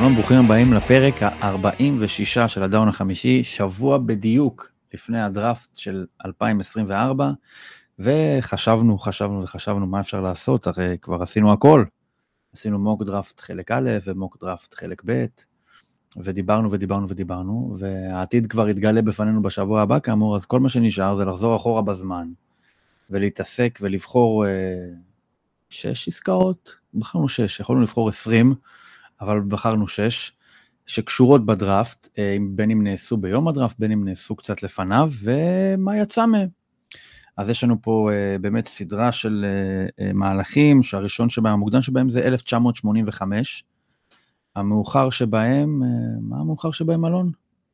שלום, ברוכים הבאים לפרק ה-46 של הדאון החמישי, שבוע בדיוק לפני הדראפט של 2024, וחשבנו מה אפשר לעשות, הרי כבר עשינו הכל, עשינו מוק דראפט חלק א' ומוק דראפט חלק ב', ודיברנו, והעתיד כבר יתגלה בפנינו בשבוע הבא כאמור, אז כל מה שנשאר זה לחזור אחורה בזמן, ולהתעסק ולבחור 6 עסקאות, בחרנו 6, יכולנו לבחור 20, אבל בחרנו 6, שקשורות בדראפט, בין אם נעשו ביום הדראפט, בין אם נעשו קצת לפניו, ומה יצא מהם. אז יש לנו פה באמת סדרה של מהלכים, שהראשון שבהם, המוקדם שבהם זה 1985, המאוחר שבהם, מה המאוחר שבהם אלון?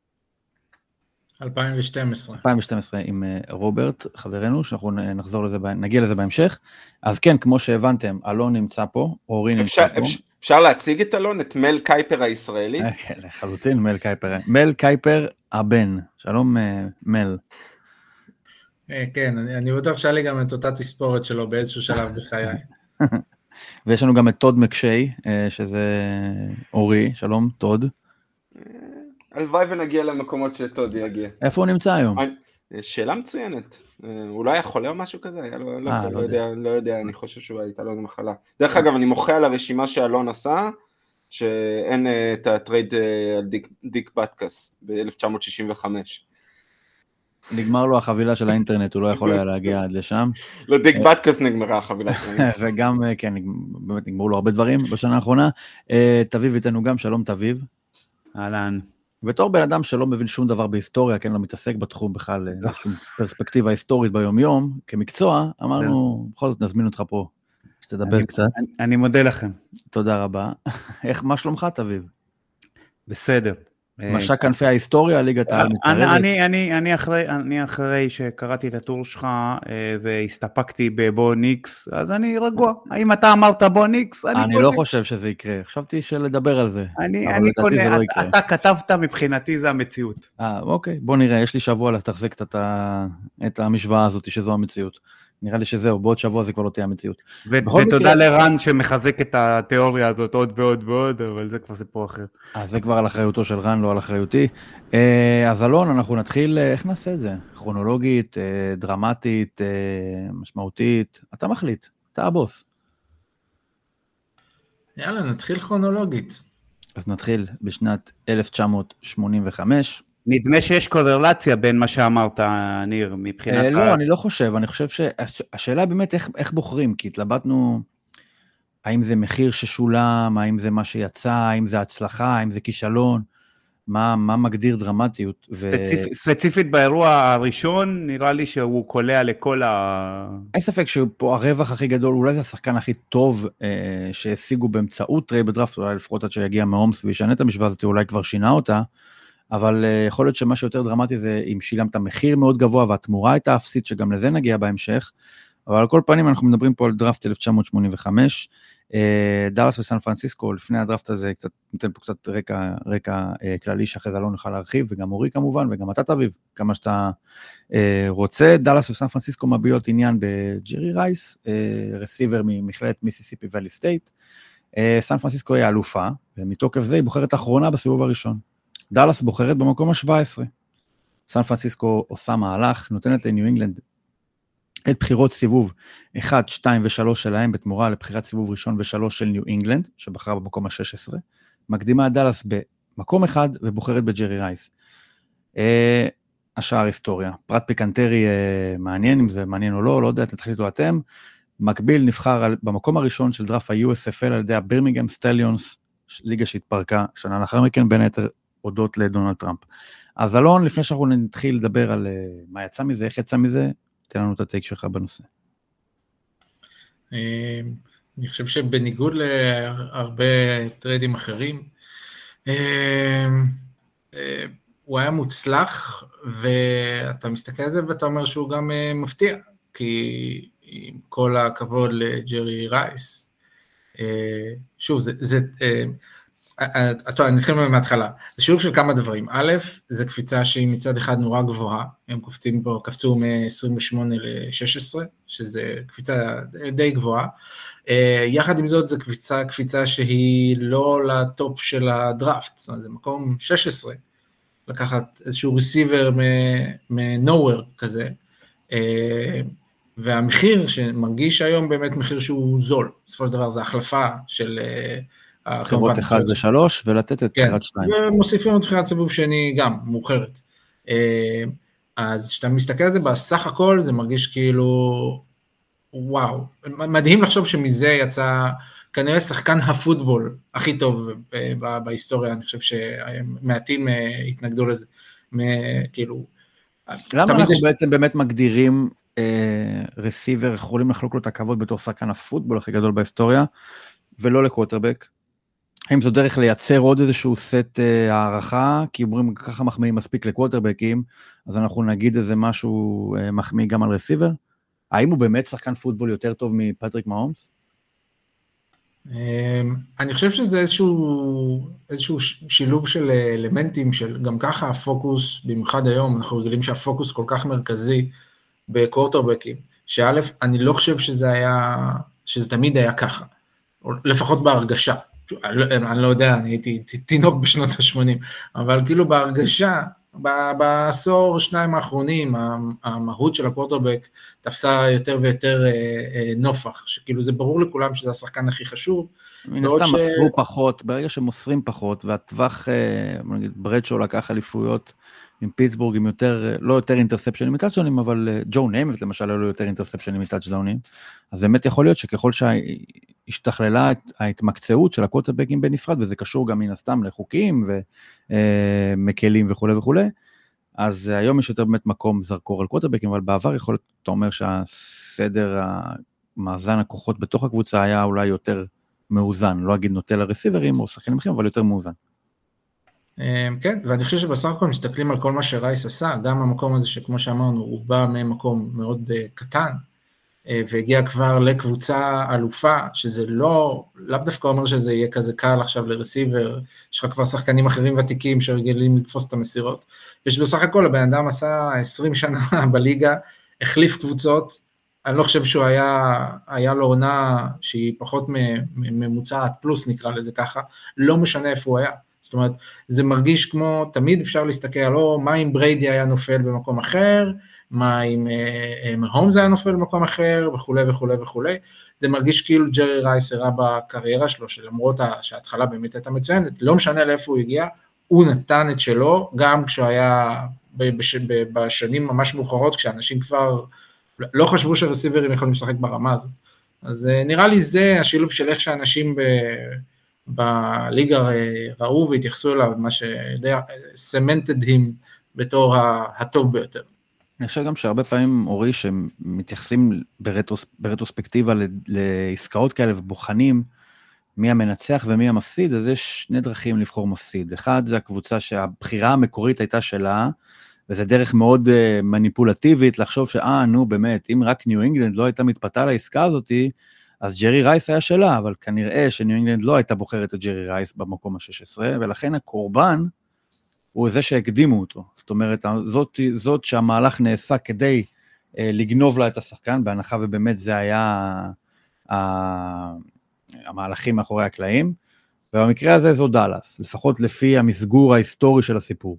2012 עם רוברט, חברנו, שאנחנו נגיע לזה בהמשך. אז כן, כמו שהבנתם, אלון נמצא פה, אורי נמצא פה. אפשר להציג את אלון, את מל קייפר הישראלי? כן, לחלוטין מל קייפר. מל קייפר הבן. שלום מל. כן, אני בטוח שהיה לי גם את אותה תספורת שלו באיזשהו שלב בחיי. ויש לנו גם את טוד מקשיי, שזה אורי. שלום, טוד. הלוואי ונגיע למקומות שטוד יגיע. איפה הוא נמצא היום? שאלה מצוינת. אולי היה חולה או משהו כזה? לא יודע, אני חושב שהוא הייתה לו איזו מחלה. דרך אגב, אני מוחה על הרשימה שאלון עשה, שאין את הטרייד על דיק בטקס ב-1965. נגמר לו החבילה של האינטרנט, הוא לא יכול היה להגיע עד לשם. לא, דיק בטקס נגמרה החבילה של האינטרנט. וגם, כן, באמת נגמרו לו הרבה דברים בשנה האחרונה. תביב איתנו גם, שלום תביב. אהלן. בתור בן אדם שלא מבין שום דבר בהיסטוריה, כן, לא מתעסק בתחום בכלל, שום פרספקטיבה היסטורית ביום יום, כמקצוע, אמרנו, בכל זאת נזמין אותך פה, שתדבר קצת. אני מודה לכם. תודה רבה. מה שלומך תביב? בסדר. משק כנפי ההיסטוריה, ליגת העל מתקרבת. אני אחרי שקראתי את הטור שלך והסתפקתי בבוא ניקס, אז אני רגוע. האם אתה אמרת בוא ניקס? אני לא חושב שזה יקרה, חשבתי שלדבר על זה. אני קונה, אתה כתבת מבחינתי זה המציאות. אוקיי, בוא נראה, יש לי שבוע לתחזק את המשוואה הזאת שזו המציאות. נראה לי שזהו, בעוד שבוע זה כבר לא תהיה המציאות. ותודה לרן שמחזק את התיאוריה הזאת עוד ועוד ועוד, אבל זה כבר סיפור אחר. אז זה כבר על אחריותו של רן, לא על אחריותי. אז אלון, אנחנו נתחיל, איך נעשה את זה? כרונולוגית, דרמטית, משמעותית, אתה מחליט, אתה הבוס. יאללה, נתחיל כרונולוגית. אז נתחיל בשנת 1985. נדמה שיש קורלציה בין מה שאמרת, ניר, מבחינת... לא, אני לא חושב, אני חושב שהשאלה באמת איך בוחרים, כי התלבטנו, האם זה מחיר ששולם, האם זה מה שיצא, האם זה הצלחה, האם זה כישלון, מה מגדיר דרמטיות. ספציפית באירוע הראשון, נראה לי שהוא קולע לכל אין ספק שפה הרווח הכי גדול, אולי זה השחקן הכי טוב שהשיגו באמצעות טרייד בדראפט, אולי לפחות עד שיגיע מהומס וישנה את המשוואה הזאת, אולי כבר שינה אותה, אבל יכול להיות שמה שיותר דרמטי זה אם שילמת מחיר מאוד גבוה והתמורה הייתה אפסית, שגם לזה נגיע בהמשך, אבל על כל פנים אנחנו מדברים פה על דראפט 1985, דאלאס וסן פרנסיסקו, לפני הדראפט הזה, ניתן פה קצת רקע כללי שאחרי זה לא נוכל להרחיב, וגם אורי כמובן, וגם אתה תביב, כמה שאתה רוצה. דאלאס וסן פרנסיסקו מביעות עניין בג'רי רייס, רסיבר ממכללת מיסיסיפי ואלי סטייט, סן פרנסיסקו היא האלופה, ומתוקף זה היא בוחרת אחרונה בסיבוב הראשון. דאלאס בוחרת במקום ה-17. סן פרנסיסקו עושה מהלך, נותנת לניו אינגלנד את בחירות סיבוב 1, 2 ו-3 שלהם, בתמורה לבחירת סיבוב ראשון ו-3 של ניו אינגלנד, שבחרה במקום ה-16, מקדימה את דאלאס במקום אחד, ובוחרת בג'רי רייס. השאר היסטוריה. פרט פיקנטרי מעניין, אם זה מעניין או לא, לא יודע, תחליטו אתם. מקביל נבחר במקום הראשון של דראפט ה-USFL, על ידי הבירמינגהאם סטליונס, ליגה שהתפרקה שנה לאחר מכן, בין היתר הודות לדונלד טראמפ. אז אלון, לפני שאנחנו נתחיל לדבר על מה יצא מזה, איך יצא מזה, תן לנו את הטייק שלך בנושא. אני חושב שבניגוד להרבה טריידים אחרים, הוא היה מוצלח, ואתה מסתכל על זה ואתה אומר שהוא גם מפתיע, כי עם כל הכבוד לג'רי רייס, שוב, נתחיל מההתחלה, זה שילוב של כמה דברים, א', זה קפיצה שהיא מצד אחד נורא גבוהה, הם קפצו מ-28 ל-16, שזה קפיצה די גבוהה, יחד עם זאת זה קפיצה שהיא לא לטופ של הדראפט, זאת אומרת זה מקום 16, לקחת איזשהו רסיבר מ-nowhere כזה, והמחיר שמרגיש היום באמת מחיר שהוא זול, בסופו של דבר זה החלפה של חברות 1 ו-3 ולתת את בחירת 2. ומוסיפים את בחירת סיבוב שני גם, מאוחרת. אז כשאתה מסתכל על זה בסך הכל, זה מרגיש כאילו, וואו, מדהים לחשוב שמזה יצא כנראה שחקן הפוטבול הכי טוב בהיסטוריה, אני חושב שמעטים התנגדו לזה, כאילו... למה אנחנו בעצם באמת מגדירים רסיבר, יכולים לחלוק לו את הכבוד בתור שחקן הפוטבול הכי גדול בהיסטוריה, ולא לקווטרבק? האם זו דרך לייצר עוד איזשהו סט הערכה, כי אומרים ככה מחמיאים מספיק לקווטרבקים, אז אנחנו נגיד איזה משהו מחמיא גם על רסיבר? האם הוא באמת שחקן פוטבול יותר טוב מפטריק מהומס? אני חושב שזה איזשהו שילוב של אלמנטים של גם ככה הפוקוס, במיוחד היום, אנחנו רגילים שהפוקוס כל כך מרכזי בקווטרבקים, שא', אני לא חושב שזה תמיד היה ככה, לפחות בהרגשה, אני לא יודע, אני הייתי תינוק בשנות ה-80, אבל כאילו בהרגשה, בעשור שניים האחרונים, המהות של הקווטרבק תפסה יותר ויותר נופח, שכאילו זה ברור לכולם שזה השחקן הכי חשוב. מן הסתם מסרו פחות, ברגע שמוסרים פחות, והטווח, נגיד, ברדשו לקח אליפויות עם פיטסבורג, עם יותר, לא יותר אינטרספשנים מטאצ'דאונים, אבל ג'ו ניימט למשל, לא יותר אינטרספשנים מטאצ'דאונים, אז באמת יכול להיות שככל שהשתכללה ההתמקצעות של הקווטרבקים בנפרד, וזה קשור גם מן הסתם לחוקים ומקלים וכו' וכו', אז היום יש יותר באמת מקום זרקור על קווטרבקים, אבל בעבר יכול להיות, אתה אומר שהסדר, מאזן הכוחות בתוך הקבוצה היה אולי יותר מאוזן, לא אגיד נוטה לרסיברים או שחקנים אחרים, אבל יותר מאוזן. כן, ואני חושב שבסך הכל מסתכלים על כל מה שרייס עשה, גם המקום הזה שכמו שאמרנו, הוא בא ממקום מאוד קטן, והגיע כבר לקבוצה אלופה, שזה לאו דווקא אומר שזה יהיה כזה קל עכשיו לרסיבר, יש לך כבר שחקנים אחרים ותיקים שרגילים לתפוס את המסירות, ושבסך הכל הבן אדם עשה 20 שנה בליגה, החליף קבוצות, אני לא חושב שהוא היה לו עונה שהיא פחות ממוצעת פלוס נקרא לזה ככה, לא משנה איפה הוא היה, זאת אומרת, זה מרגיש כמו, תמיד אפשר להסתכל על מה אם בריידי היה נופל במקום אחר, מה אם הומס היה נופל במקום אחר, וכו' וכו' וכו'. זה מרגיש כאילו ג'רי רייס הראה בקריירה שלו, שלמרות שההתחלה באמת הייתה מצוינת, לא משנה לאיפה הוא הגיע, הוא נתן את שלו, גם כשהוא היה בשנים ממש מאוחרות, כשאנשים כבר לא חשבו שרסיברים יכולים לשחק ברמה הזאת. אז נראה לי זה השילוב של איך שאנשים בליגה ראו והתייחסו אליו, מה שדי cemented him בתור הטוב ביותר. אני חושב גם שהרבה פעמים אורי שמתייחסים ברטרוספקטיבה לעסקאות כאלה ובוחנים מי המנצח ומי המפסיד, אז יש שני דרכים לבחור מפסיד. אחד זה הקבוצה שהבחירה המקורית הייתה שלה, וזה דרך מאוד מניפולטיבית לחשוב נו באמת, אם רק ניו אינגלנד לא הייתה מתפתה לעסקה הזאת, אז ג'רי רייס היה שלה, אבל כנראה שניו אינגלנד לא הייתה בוחרת את ג'רי רייס במקום ה-16, ולכן הקורבן הוא זה שהקדימו אותו. זאת אומרת, זאת שהמהלך נעשה כדי לגנוב לה את השחקן, בהנחה ובאמת זה היה המהלכים מאחורי הקלעים, ובמקרה הזה זו דלס, לפחות לפי המסגור ההיסטורי של הסיפור.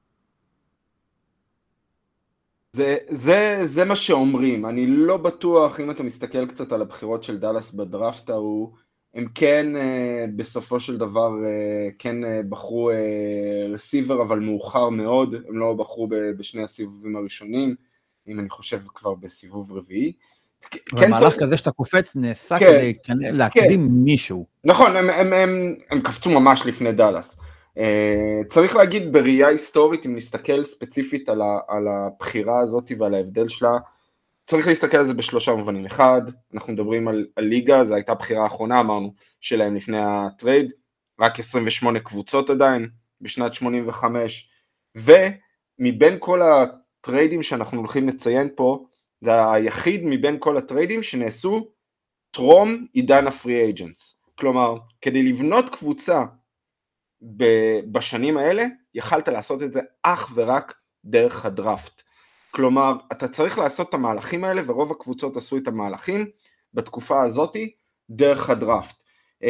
זה מה שאומרים, אני לא בטוח, אם אתה מסתכל קצת על הבחירות של דלס בדראפט ההוא, הם כן בסופו של דבר כן בחרו רסיבר, אבל מאוחר מאוד, הם לא בחרו בשני הסיבובים הראשונים, אם אני חושב כבר בסיבוב רביעי. במהלך כזה שאתה קופץ נעשה כדי להקדים מישהו. נכון, הם קפצו ממש לפני דלס. צריך להגיד בראייה היסטורית, אם נסתכל ספציפית על הבחירה הזאת ועל ההבדל שלה, צריך להסתכל על זה בשלושה מובנים. אחד, אנחנו מדברים על ליגה, זו הייתה בחירה האחרונה, אמרנו, שלהם לפני הטרייד, רק 28 קבוצות עדיין, בשנת 85, ומבין כל הטריידים שאנחנו הולכים לציין פה, זה היחיד מבין כל הטריידים שנעשו טרום עידן הפרי אייג'נטס. כלומר, כדי לבנות קבוצה בשנים האלה, יכלת לעשות את זה אך ורק דרך הדראפט. כלומר, אתה צריך לעשות את המהלכים האלה, ורוב הקבוצות עשו את המהלכים בתקופה הזאת דרך הדראפט.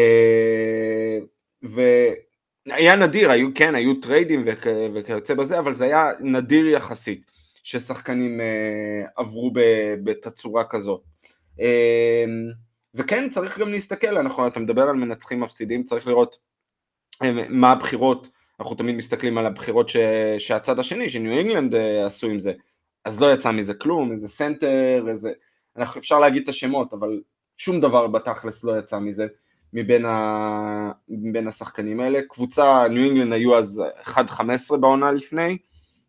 והיה נדיר, היו טריידים וכיוצא בזה, אבל זה היה נדיר יחסית, ששחקנים עברו בתצורה כזאת. וכן, צריך גם להסתכל, אתה מדבר על מנצחים מפסידים, צריך לראות מה הבחירות, אנחנו תמיד מסתכלים על הבחירות שהצד השני, שניו אינגלנד עשו עם זה, אז לא יצא מזה כלום, איזה סנטר, אפשר להגיד את השמות, אבל שום דבר בתכלס לא יצא מזה, מבין השחקנים האלה. קבוצה, ניו אינגלנד היו אז 1-15 בעונה לפני,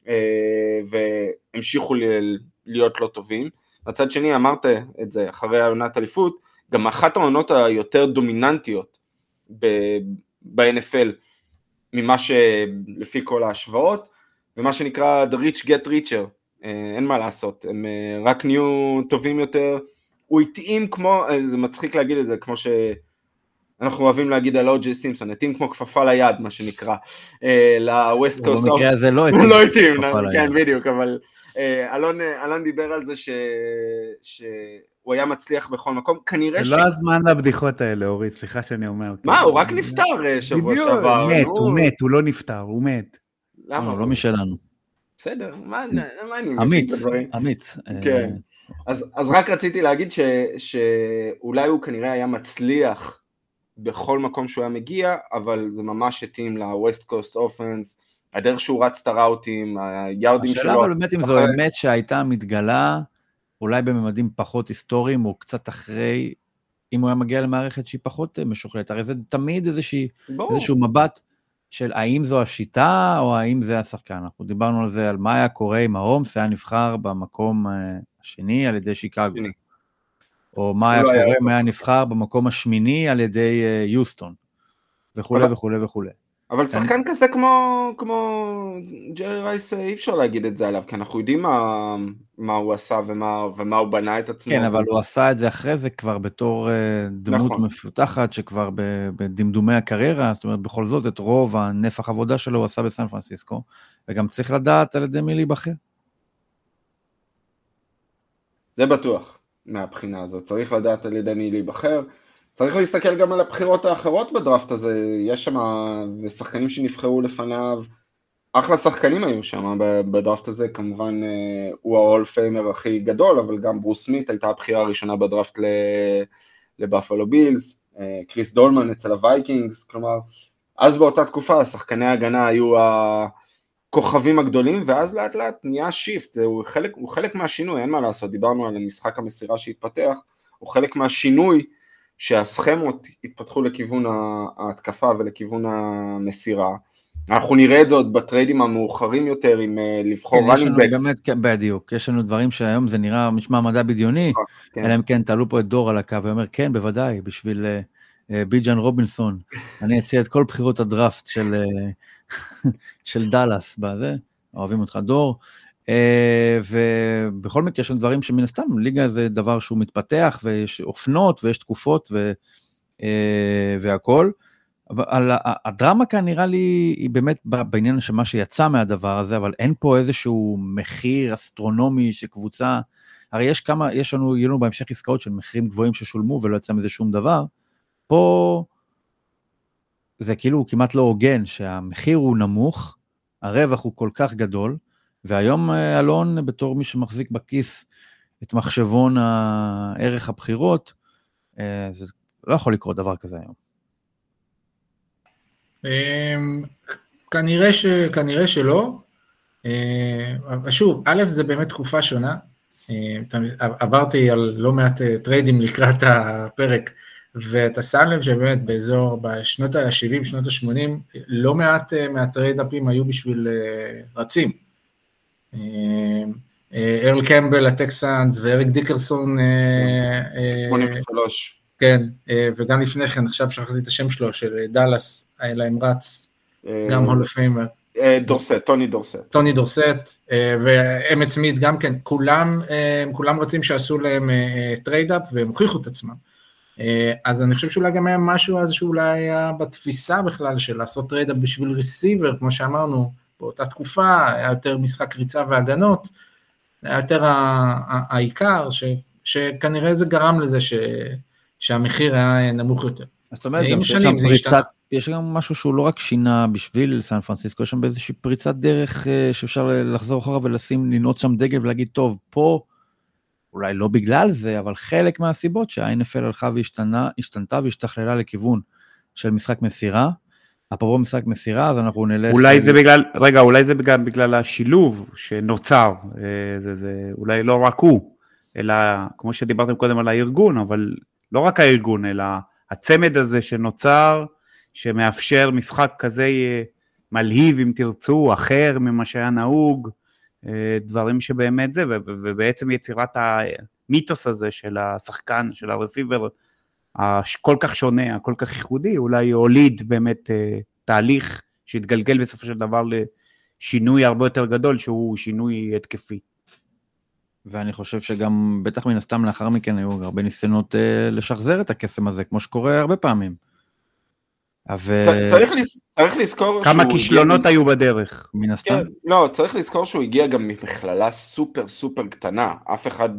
והמשיכו להיות לא טובים. מצד שני, אמרת את זה, אחרי העונת אליפות, גם אחת העונות היותר דומיננטיות ב-NFL, ממה שלפי כל ההשוואות, ומה שנקרא The Rich Get Richer, אין מה לעשות, הם רק נהיו טובים יותר, הוא התאים כמו, זה מצחיק להגיד את זה, כמו שאנחנו אוהבים להגיד על אוג'י סימפסון, התאים כמו כפפה ליד, מה שנקרא, ל-West Coast. במקרה הזה לא התאים, כן בדיוק, אבל אלון דיבר על זה שהוא היה מצליח בכל מקום, כנראה לא הזמן לבדיחות האלה, אורי, סליחה שאני אומר. מה, הוא רק נפטר שבוע שעבר. הוא מת, הוא לא נפטר, הוא מת. למה? לא משלנו. בסדר, מה אני אמיץ, אמיץ. כן, אז רק רציתי להגיד שאולי הוא כנראה היה מצליח בכל מקום שהוא היה מגיע, אבל זה ממש התאים ל-West Coast Offense, הדרך שהוא רץ את הראוטים, היארדים שלו. השאלה אבל באמת אם זו אמת שהייתה מתגלה, אולי בממדים פחות היסטוריים, או קצת אחרי, אם הוא היה מגיע למערכת שהיא פחות משוכלת, הרי זה תמיד איזשהו מבט, של האם זו השיטה, או האם זה השחקן. אנחנו דיברנו על זה, על מה היה קורה עם ההומס, היה נבחר במקום השני על ידי שיקגו. או מה היה קורה, מה היה נבחר במקום השמיני על ידי יוסטון. וכו' וכו' וכו'. אבל שחקן כזה כמו ג'רי רייס, אי אפשר להגיד את זה עליו, כי אנחנו יודעים מה הוא עשה ומה הוא בנה את עצמו. כן, אבל הוא עשה את זה אחרי זה כבר בתור דמות מפותחת, שכבר בדמדומי הקריירה, זאת אומרת, בכל זאת, את רוב הנפח עבודה שלו הוא עשה בסן פרנסיסקו, וגם צריך לדעת על ידי מי להיבחר. זה בטוח, מהבחינה הזאת, צריך לדעת על ידי מי להיבחר, צריך להסתכל גם על הבחירות האחרות בדראפט הזה, יש שם שחקנים שנבחרו לפניו, אחלה שחקנים היו שם בדראפט הזה, כמובן הוא ההול פיימר הכי גדול, אבל גם ברוס סמית הייתה הבחירה הראשונה בדראפט לבאפלו בילס, קריס דולמן אצל הווייקינגס, כלומר, אז באותה תקופה השחקני ההגנה היו הכוכבים הגדולים, ואז לאט לאט נהיה שיפט, הוא חלק מהשינוי, אין מה לעשות, דיברנו על המשחק המסירה שהתפתח, הוא חלק מהשינוי, שהסכמות התפתחו לכיוון ההתקפה ולכיוון המסירה. אנחנו נראה את זה עוד בטריידים המאוחרים יותר, עם לבחור running backs. כן, בדיוק, יש לנו דברים שהיום זה נראה משמע מדע בדיוני, אלא אם כן תעלו פה את דור על הקו, ואומר כן, בוודאי, בשביל ביג'אן רובינסון, אני אציע את כל בחירות הדראפט של דלס, בזה, אוהבים אותך דור, ובכל מקרה יש לנו דברים שמן הסתם, ליגה זה דבר שהוא מתפתח, ויש אופנות, ויש תקופות, והכל, אבל הדרמה כאן נראה לי, היא באמת בעניין של מה שיצא מהדבר הזה, אבל אין פה איזשהו מחיר אסטרונומי שקבוצה, הרי יש לנו בהמשך עסקאות של מחירים גבוהים ששולמו, ולא יצא מזה שום דבר, פה זה כאילו כמעט לא הוגן, שהמחיר הוא נמוך, הרווח הוא כל כך גדול, והיום אלון, בתור מי שמחזיק בכיס את מחשבון הערך הבחירות, זה לא יכול לקרות דבר כזה היום. כנראה שלא. שוב, א' זה באמת תקופה שונה, עברתי על לא מעט טריידים לקראת הפרק, ואתה שם לב שבאמת באזור, בשנות ה-70, שנות ה-80, לא מעט מהטריידאפים היו בשביל רצים. ארל קמבל הטקסאנס ואריק דיקרסון 83 כן, וגם לפני כן עכשיו שכחתי את השם שלו של דלס, היה להם רץ גם הול אוף פיימר טוני דורסט ואמת סמית גם כן, כולם רצים שעשו להם טריידאפ והם הוכיחו את עצמם, אז אני חושב שאולי גם היה משהו אז שאולי היה בתפיסה בכלל של לעשות טרייד בשביל ריסיבר, כמו שאמרנו, באותה תקופה, היה יותר משחק ריצה והגנות, היה יותר העיקר, שכנראה זה גרם לזה שהמחיר היה נמוך יותר. אז זאת אומרת, גם שיש שם פריצת, יש גם משהו שהוא לא רק שינה בשביל סן פרנסיסקו, יש שם באיזושהי פריצת דרך שאפשר לחזור אחורה לנעוץ שם דגל ולהגיד, טוב, פה, אולי לא בגלל זה, אבל חלק מהסיבות שה-NFL הלכה והשתנתה והשתכללה לכיוון של משחק מסירה, אפרופו משחק מסירה, אז אנחנו נלך... אולי זה בגלל השילוב שנוצר, זה אולי לא רק הוא, אלא כמו שדיברתם קודם על הארגון, אבל לא רק הארגון, אלא הצמד הזה שנוצר, שמאפשר משחק כזה מלהיב, אם תרצו, אחר ממה שהיה נהוג, דברים שבאמת זה, ובעצם יצירת המיתוס הזה של השחקן, של הרסיבר, כל כך שונה, כל כך ייחודי, אולי הוליד באמת תהליך שהתגלגל בסופו של דבר לשינוי הרבה יותר גדול, שהוא שינוי התקפי. ואני חושב שגם, בטח מן הסתם לאחר מכן, היו הרבה ניסיונות לשחזר את הקסם הזה, כמו שקורה הרבה פעמים. צריך לזכור כמה כישלונות היו בדרך. מן הסתם? לא, צריך לזכור שהוא הגיע גם ממכללה סופר סופר קטנה, אף אחד...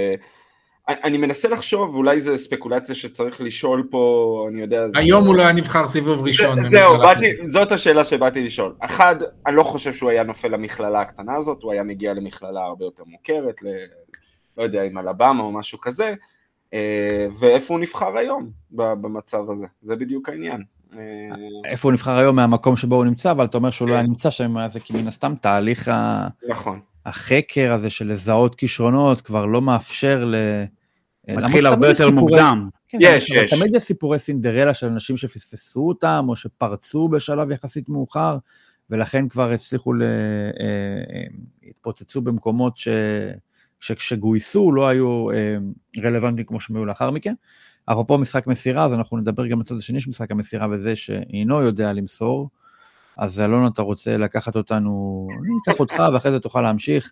אני מנסה לחשוב, אולי זה ספקולציה שצריך לשאול פה, אני יודע... היום הוא לא היה נבחר סיבוב ראשון. זהו, זאת השאלה שבאתי לשאול. אחד, אני לא חושב שהוא היה נופל למכללה הקטנה הזאת, הוא היה מגיע למכללה הרבה יותר מוכרת, לא יודע, עם אלבמה או משהו כזה, ואיפה הוא נבחר היום במצב הזה? זה בדיוק העניין. איפה הוא נבחר היום מהמקום שבו הוא נמצא, אבל אתה אומר שהוא לא היה נמצא שם, זה כי מן הסתם תהליך החקר הזה של לזהות כישרונות, כבר לא מאפשר מתחיל הרבה יותר מוקדם. יש. תמיד יש סיפורי סינדרלה של אנשים שפספסו אותם, או שפרצו בשלב יחסית מאוחר, ולכן כבר הצליחו להתפוצצו במקומות שכשגויסו לא היו רלוונטיים כמו שהם היו לאחר מכן. אפרופו משחק מסירה, אז אנחנו נדבר גם בצד השני של משחק המסירה, וזה שאינו יודע למסור, אז אלון, אתה רוצה לקחת אותנו, אני אקח אותך, ואחרי זה תוכל להמשיך.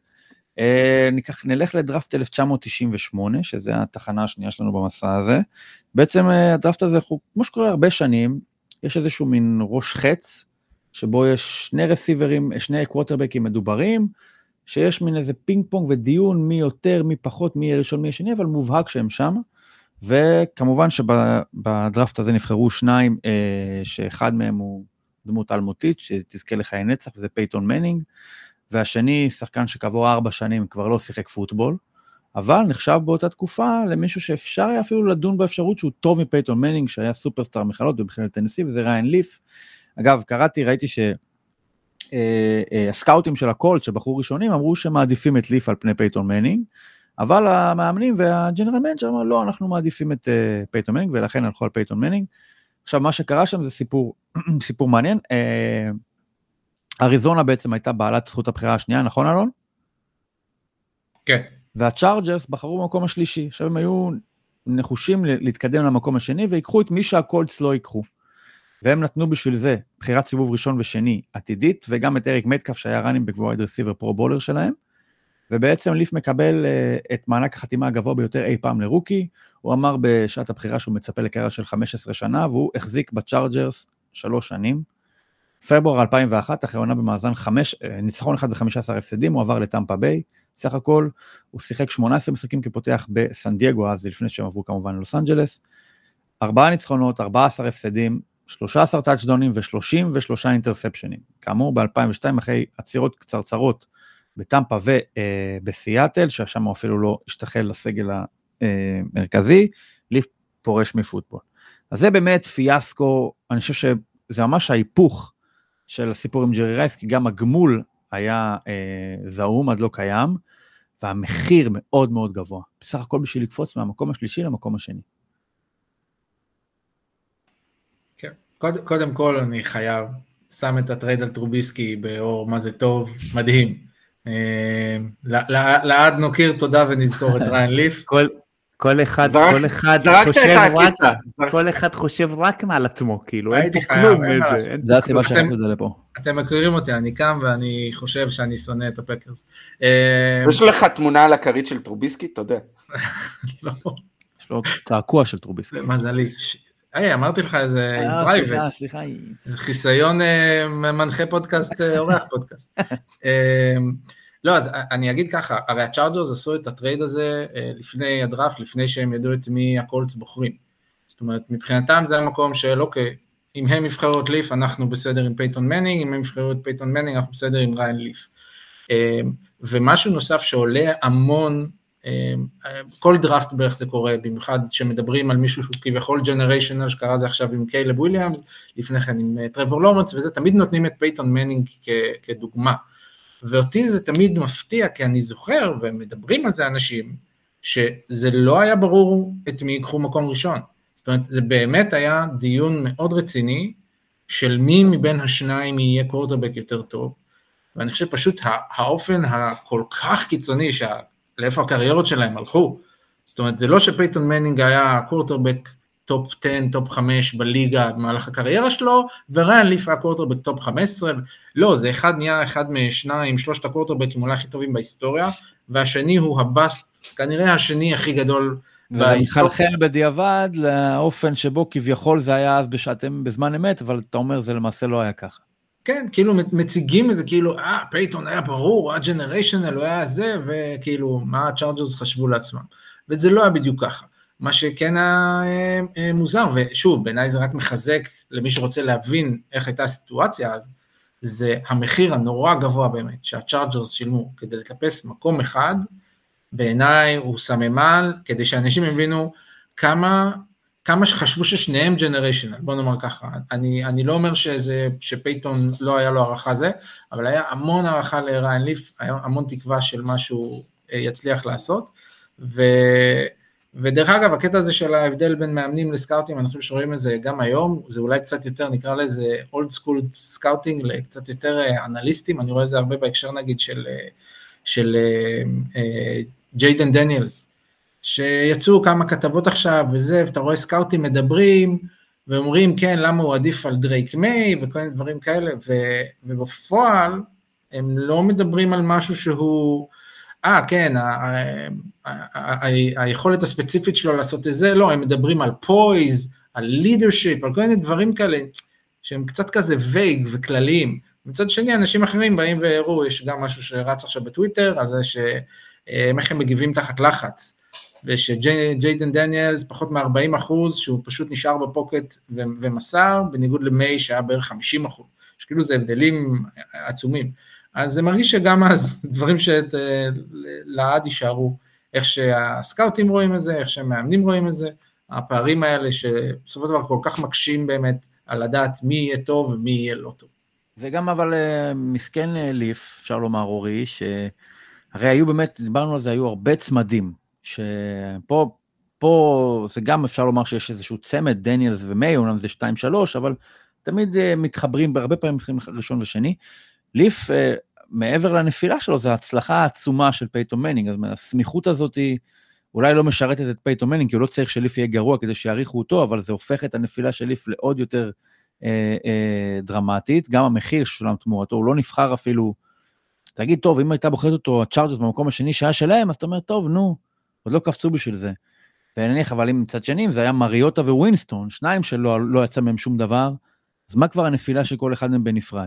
נלך לדראפט 1998, שזה התחנה השנייה שלנו במסע הזה. בעצם הדראפט הזה, כמו שקורה הרבה שנים, יש איזשהו מין ראש חץ, שבו יש שני רסיברים, שני קווטרבקים מדוברים, שיש מין איזה פינג פונג ודיון, מי יותר, מי פחות, מי יהיה ראשון, מי יהיה שני, אבל מובהק שהם שם. וכמובן שבדראפט הזה נבחרו שניים, שאחד מהם הוא דמות אלמותית, שתזכה לחיי נצח, וזה פייטון מנינג, והשני, שחקן שכעבור 4 שנים כבר לא שיחק פוטבול, אבל נחשב באותה תקופה למישהו שאפשר היה אפילו לדון באפשרות שהוא טוב מפייטון מנינג, שהיה סופרסטאר מכללות במכללת טנסי, וזה ריין ליף. אגב, ראיתי שהסקאוטים של הקולט, שבחרו ראשונים, אמרו שמעדיפים את ליף על פני פייטון מנינג, אבל המאמנים והג'נרל מנג'ר אמרו, לא, אנחנו מעדיפים את פייטון מנינג, ולכן הלכו על פייטון מנינג. עכשיו, מה שקרה שם זה סיפור מעניין. אריזונה בעצם הייתה בעלת זכות הבחירה השנייה, נכון אלון? כן. והצ'ארג'רס בחרו במקום השלישי. עכשיו הם היו נחושים להתקדם למקום השני, ויקחו את מי שהקולטס לא ייקחו. והם נתנו בשביל זה בחירת סיבוב ראשון ושני עתידית, וגם את אריק מטקף שהיה ראנינג בק ווייד רסיבר פרו בולר שלהם. ובעצם ליף מקבל את מענק החתימה הגבוה ביותר אי פעם לרוקי, הוא אמר בשעת הבחירה שהוא מצפה לקריירה של 15 שנה, והוא החזיק בצ'ארג'רס 3 שנים, פברואר 2001, אחרי עונה במאזן ניצחון 1 ו-15 הפסדים, הוא עבר לטמפה ביי, סך הכל הוא שיחק 18 משחקים כפותח בסן דייגו, אז לפני שהם עברו כמובן ללוס אנג'לס, 4 ניצחונות, 14 הפסדים, 13 טאצ'דאונים ו33 אינטרספשנים, כאמור ב-2002 אחרי עצירות קצרצרות, בטמפה ובסיאטל, ששם הוא אפילו לא השתחל לסגל המרכזי, ליף פורש מפוטבול. אז זה באמת פיאסקו, אני חושב שזה ממש ההיפוך של הסיפור עם ג'רי רייס, כי גם הגמול היה זעום, עד לא קיים, והמחיר מאוד מאוד גבוה. בסך הכל בשביל לקפוץ מהמקום השלישי למקום השני. כן, קודם כל אני חייב, שם את הטרייד על טרוביסקי באור מה זה טוב, מדהים. לעד נוקיר תודה ונזכור את ריין ליף. כל אחד חושב רק מעל עצמו, כאילו, אין פה כלום. זה הסיבה שעשו את זה לפה. אתם מכירים אותי, אני קם ואני חושב שאני שונא את הפקרס. יש לך תמונה על הכרית של טרוביסקי, תודה. לא. יש לו קעקוע של טרוביסקי. מזלי. אמרתי לך איזה פרייבט. סליחה. חיסיון מנחה פודקאסט, אורח פודקאסט. לא, אז אני אגיד ככה, הרי הצ'ארג'רס עשו את הטרייד הזה לפני הדראפט, לפני שהם ידעו את מי הקולטס בוחרים. זאת אומרת, מבחינתם זה המקום של, אוקיי, אם הם יבחרו את ליף, אנחנו בסדר עם פייטון מנינג, אם הם יבחרו את פייטון מנינג, אנחנו בסדר עם ריין ליף. ומשהו נוסף שעולה המון, כל דראפט בערך זה קורה, במיוחד שמדברים על מישהו שהוא כביכול ג'נריישנל, שקרה זה עכשיו עם קיילב וויליאמס, לפני כן עם טרוור לורנס, וזה תמיד נותנים את פייטון מנינג כדוגמה. ואותי זה תמיד מפתיע, כי אני זוכר, ומדברים על זה אנשים, שזה לא היה ברור את מי יקחו מקום ראשון. זאת אומרת, זה באמת היה דיון מאוד רציני, של מי מבין השניים יהיה קוורטרבק יותר טוב, ואני חושב פשוט האופן הכל כך קיצוני, לאיפה הקריירות שלהם הלכו, זאת אומרת, זה לא שפייטון מנינג היה קוורטרבק טופ 10, טופ 5 בליגה במהלך הקריירה שלו, וריין ליף היה קוורטרבק טופ 15, לא, זה נהיה אחד משניים, שלושת הקוורטרבקים אולי הכי טובים בהיסטוריה, והשני הוא הבאסט, כנראה השני הכי גדול וזה מתחלחל בדיעבד לאופן שבו כביכול זה היה אז בזמן אמת, אבל אתה אומר זה למעשה לא היה ככה. כן, כאילו מציגים את זה כאילו, פייטון היה ברור, הוא היה ג'נריישנל, הוא היה זה, וכאילו מה הצ'ארג'רס חשבו לעצמם. וזה לא היה בדיוק ככה. מה שכן היה מוזר, ושוב, בעיניי זה רק מחזק למי שרוצה להבין איך הייתה הסיטואציה אז, זה המחיר הנורא גבוה באמת, שהצ'ארג'רס שילמו כדי לטפס מקום אחד, בעיניי הוא סממן, כדי שאנשים יבינו כמה שחשבו ששניהם ג'נריישנל, בוא נאמר ככה, אני לא אומר שפייטון לא היה לו הערכה זה, אבל היה המון הערכה לריין ליף, היה המון תקווה של מה שהוא יצליח לעשות, ודרך אגב, הקטע הזה של ההבדל בין מאמנים לסקאוטים, אני חושב שרואים את זה גם היום, זה אולי קצת יותר, נקרא לזה אולד סקול סקאוטינג, לקצת יותר אנליסטים, אני רואה את זה הרבה בהקשר נגיד של ג'יידן דניאלס, שיצאו כמה כתבות עכשיו וזה, ואתה רואה סקאוטים מדברים, ואומרים כן, למה הוא עדיף על דרייק מיי, וכל מיני דברים כאלה, ובפועל, הם לא מדברים על משהו שהוא, כן, היכולת הספציפית שלו לעשות את זה, לא, הם מדברים על פויז, על לידרשיפ, על כל מיני דברים כאלה, שהם קצת כזה וייג וכלליים, מצד שני, אנשים אחרים באים והראו, יש גם משהו שרץ עכשיו בטוויטר, על זה איך הם מגיבים תחת לחץ, ושג'יידן דניאלס פחות מ-40%, שהוא פשוט נשאר בפוקט ומסר, בניגוד למי שהיה בערך 50%, שכאילו זה הבדלים עצומים, אז זה מרגיש שגם אז, דברים שלעד יישארו, איך שהסקאוטים רואים את זה, איך שהמאמנים רואים את זה, הפערים האלה שבסופו של דבר כל כך מקשים באמת, על לדעת מי יהיה טוב ומי יהיה לא טוב. וגם אבל מסכן ליף, אפשר לומר אורי, שהרי היו באמת, דיברנו על זה, היו הרבה צמדים, שפה זה גם אפשר לומר שיש איזשהו צמד, דניאלס ומיי, אומנם זה 2-3, אבל תמיד מתחברים, בהרבה פעמים ראשון ושני. ליף, מעבר לנפילה שלו, זה ההצלחה העצומה של פייטון מנינג, אז הסמיכות הזאת היא אולי לא משרתת את פייטון מנינג, כי הוא לא צריך שליף יהיה גרוע כדי שיעריכו אותו, אבל זה הופך את הנפילה של ליף לעוד יותר דרמטית, גם המחיר שולם תמורתו, הוא לא נבחר אפילו, תגיד, טוב, אם הייתה בוחרת אותו הצ'ארג'רס במקום השני שהיה שלהם, אז אתה אומר, טוב, נו, עוד לא קפצו בשביל זה. ונניח, אבל אם מצד שני, זה היה מריוטה ווינסטון, שניים שלא יצא מהם שום דבר, אז מה כבר הנפילה של כל אחד מהם בנפרד?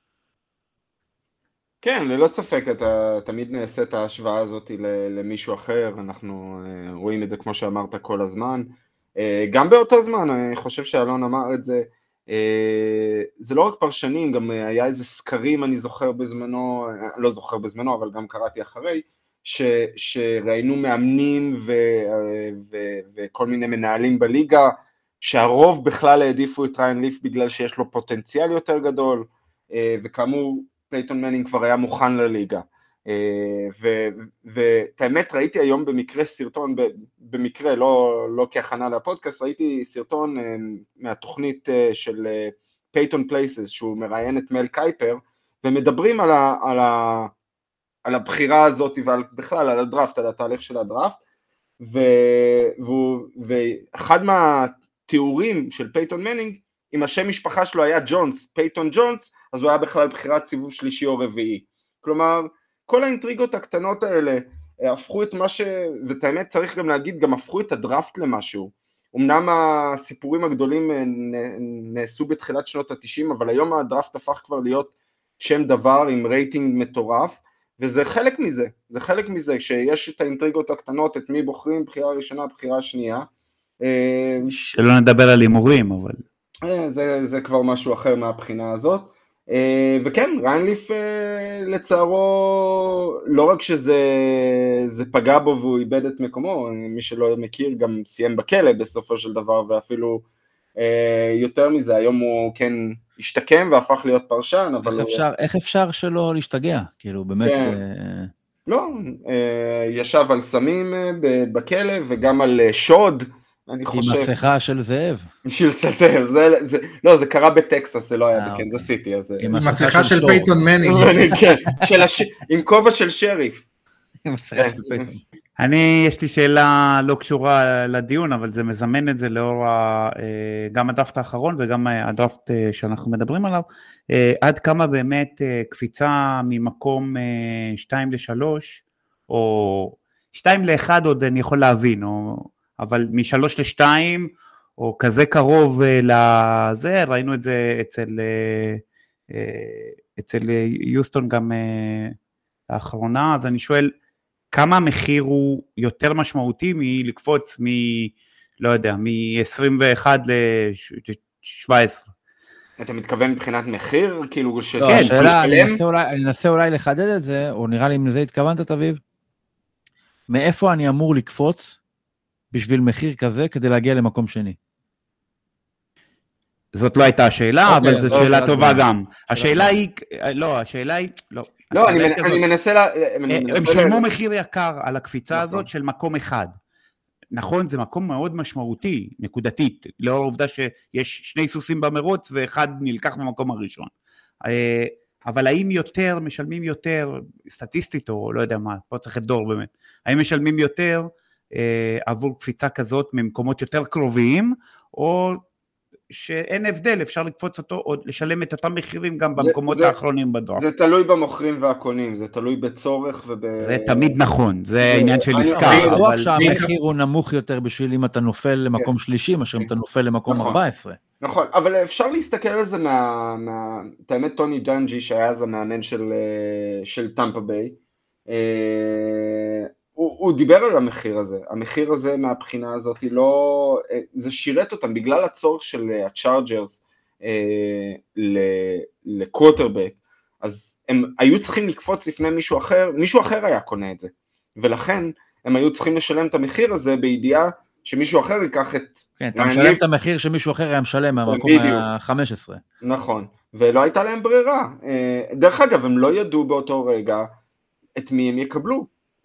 כן, ללא ספק, אתה תמיד נעשה את ההשוואה הזאת למישהו אחר, אנחנו רואים את זה כמו שאמרת כל הזמן, גם באותו זמן, אני חושב שאלון אמר את זה, זה לא רק פרשנים, גם היה איזה סקרים, אני זוכר בזמנו, לא זוכר בזמנו, אבל גם קראתי אחרי, שראינו מאמנים וכל מיני מנהלים בליגה, שהרוב בכלל העדיפו את ריין ליף בגלל שיש לו פוטנציאל יותר גדול, וכאמור פייטון מנינג כבר היה מוכן לליגה, ואת האמת ראיתי היום במקרה סרטון, במקרה לא כהכנה לפודקאסט, ראיתי סרטון מהתוכנית של פייטון פלייסס, שהוא מראיין את מל קייפר, ומדברים על הבחירה הזאת, ובכלל על הדראפט, על התהליך של הדראפט, ואחד מהתיאורים של פייטון מנינג, אם השם משפחה שלו היה ג'ונס, פייטון ג'ונס, אז הוא היה בכלל בחירת סיבוב שלישי או רביעי. כלומר, כל האינטריגות הקטנות האלה, הפכו את מה ואת האמת צריך גם להגיד, גם הפכו את הדראפט למשהו. אמנם הסיפורים הגדולים נעשו בתחילת שנות ה-90, אבל היום הדראפט הפך כבר להיות שם דבר עם רייטינג מטורף, וזה חלק מזה, זה חלק מזה, שיש את האינטריגות הקטנות, את מי בוחרים, בחירה ראשונה, בחירה שנייה. שלא נדבר על הימורים, אבל... זה כבר משהו אחר מהבחינה הזאת. וכן, ריין ליף לצערו, לא רק שזה פגע בו והוא איבד את מקומו, מי שלא מכיר גם סיים בכלא בסופו של דבר, ואפילו יותר מזה, היום הוא כן השתקם והפך להיות פרשן, אבל... איך אפשר שלא להשתגע? כאילו באמת... לא, ישב על סמים בכלא וגם על שוד, אני חושב... עם מסכה של זאב. של זאב, לא, זה קרה בטקסס, זה לא היה בקנזס סיטי. עם מסכה של פייטון מנינג. כן, עם כובע של שריף. עם מסכה של פייטון. יש לי שאלה לא קשורה לדיון, אבל זה מזמן את זה לאור גם הדראפט האחרון וגם הדראפט שאנחנו מדברים עליו, עד כמה באמת קפיצה ממקום 2-3, או 2-1 עוד אני יכול להבין, אבל מ3-2, או כזה קרוב לזה, ראינו את זה אצל יוסטון גם לאחרונה, אז אני שואל, כמה המחיר הוא יותר משמעותי מלקפוץ לא יודע, מ-21 ל-17? אתה מתכוון מבחינת מחיר? כאילו לא, השאלה, אני אנסה אולי לחדד את זה, או נראה לי אם לזה התכוונת, תביב? מאיפה אני אמור לקפוץ בשביל מחיר כזה כדי להגיע למקום שני? זאת לא הייתה השאלה, אבל זו שאלה טובה גם. השאלה היא, לא, אני מנסה... הם שילמו מחיר יקר על הקפיצה הזאת של מקום אחד. נכון, זה מקום מאוד משמעותי, נקודתית, לאור העובדה שיש שני סוסים במרוץ ואחד נלקח במקום הראשון. אבל האם יותר, משלמים יותר, סטטיסטית או לא יודע מה, פה צריך את דור באמת, האם משלמים יותר עבור קפיצה כזאת ממקומות יותר קרוביים, או שאין הבדל, אפשר לקפוץ אותו, או לשלם את אותם מחירים גם במקומות האחרונים בדראפט. זה תלוי במוכרים והקונים, זה תלוי בצורך זה תמיד נכון, זה העניין של עסקה. אני בטוח שהמחיר הוא נמוך יותר בשביל אם אתה נופל למקום שלישי, מאשר אם אתה נופל למקום 14. נכון, אבל אפשר להסתכל על זה האמת טוני דנג'י, שהיה אז המאמן של טמפה ביי, הוא דיבר על המחיר הזה מהבחינה הזאת, זה שירת אותם, בגלל הצורך של הצ'ארג'רס לקווטרבק, אז הם היו צריכים לקפוץ לפני מישהו אחר היה קונה את זה, ולכן הם היו צריכים לשלם את המחיר הזה בידיעה שמישהו אחר ייקח את... כן, אתה משלם את המחיר שמישהו אחר היה משלם מהמקום ה-15. נכון, ולא הייתה להם ברירה. דרך אגב, הם לא ידעו באותו רגע את מי הם יקבלו.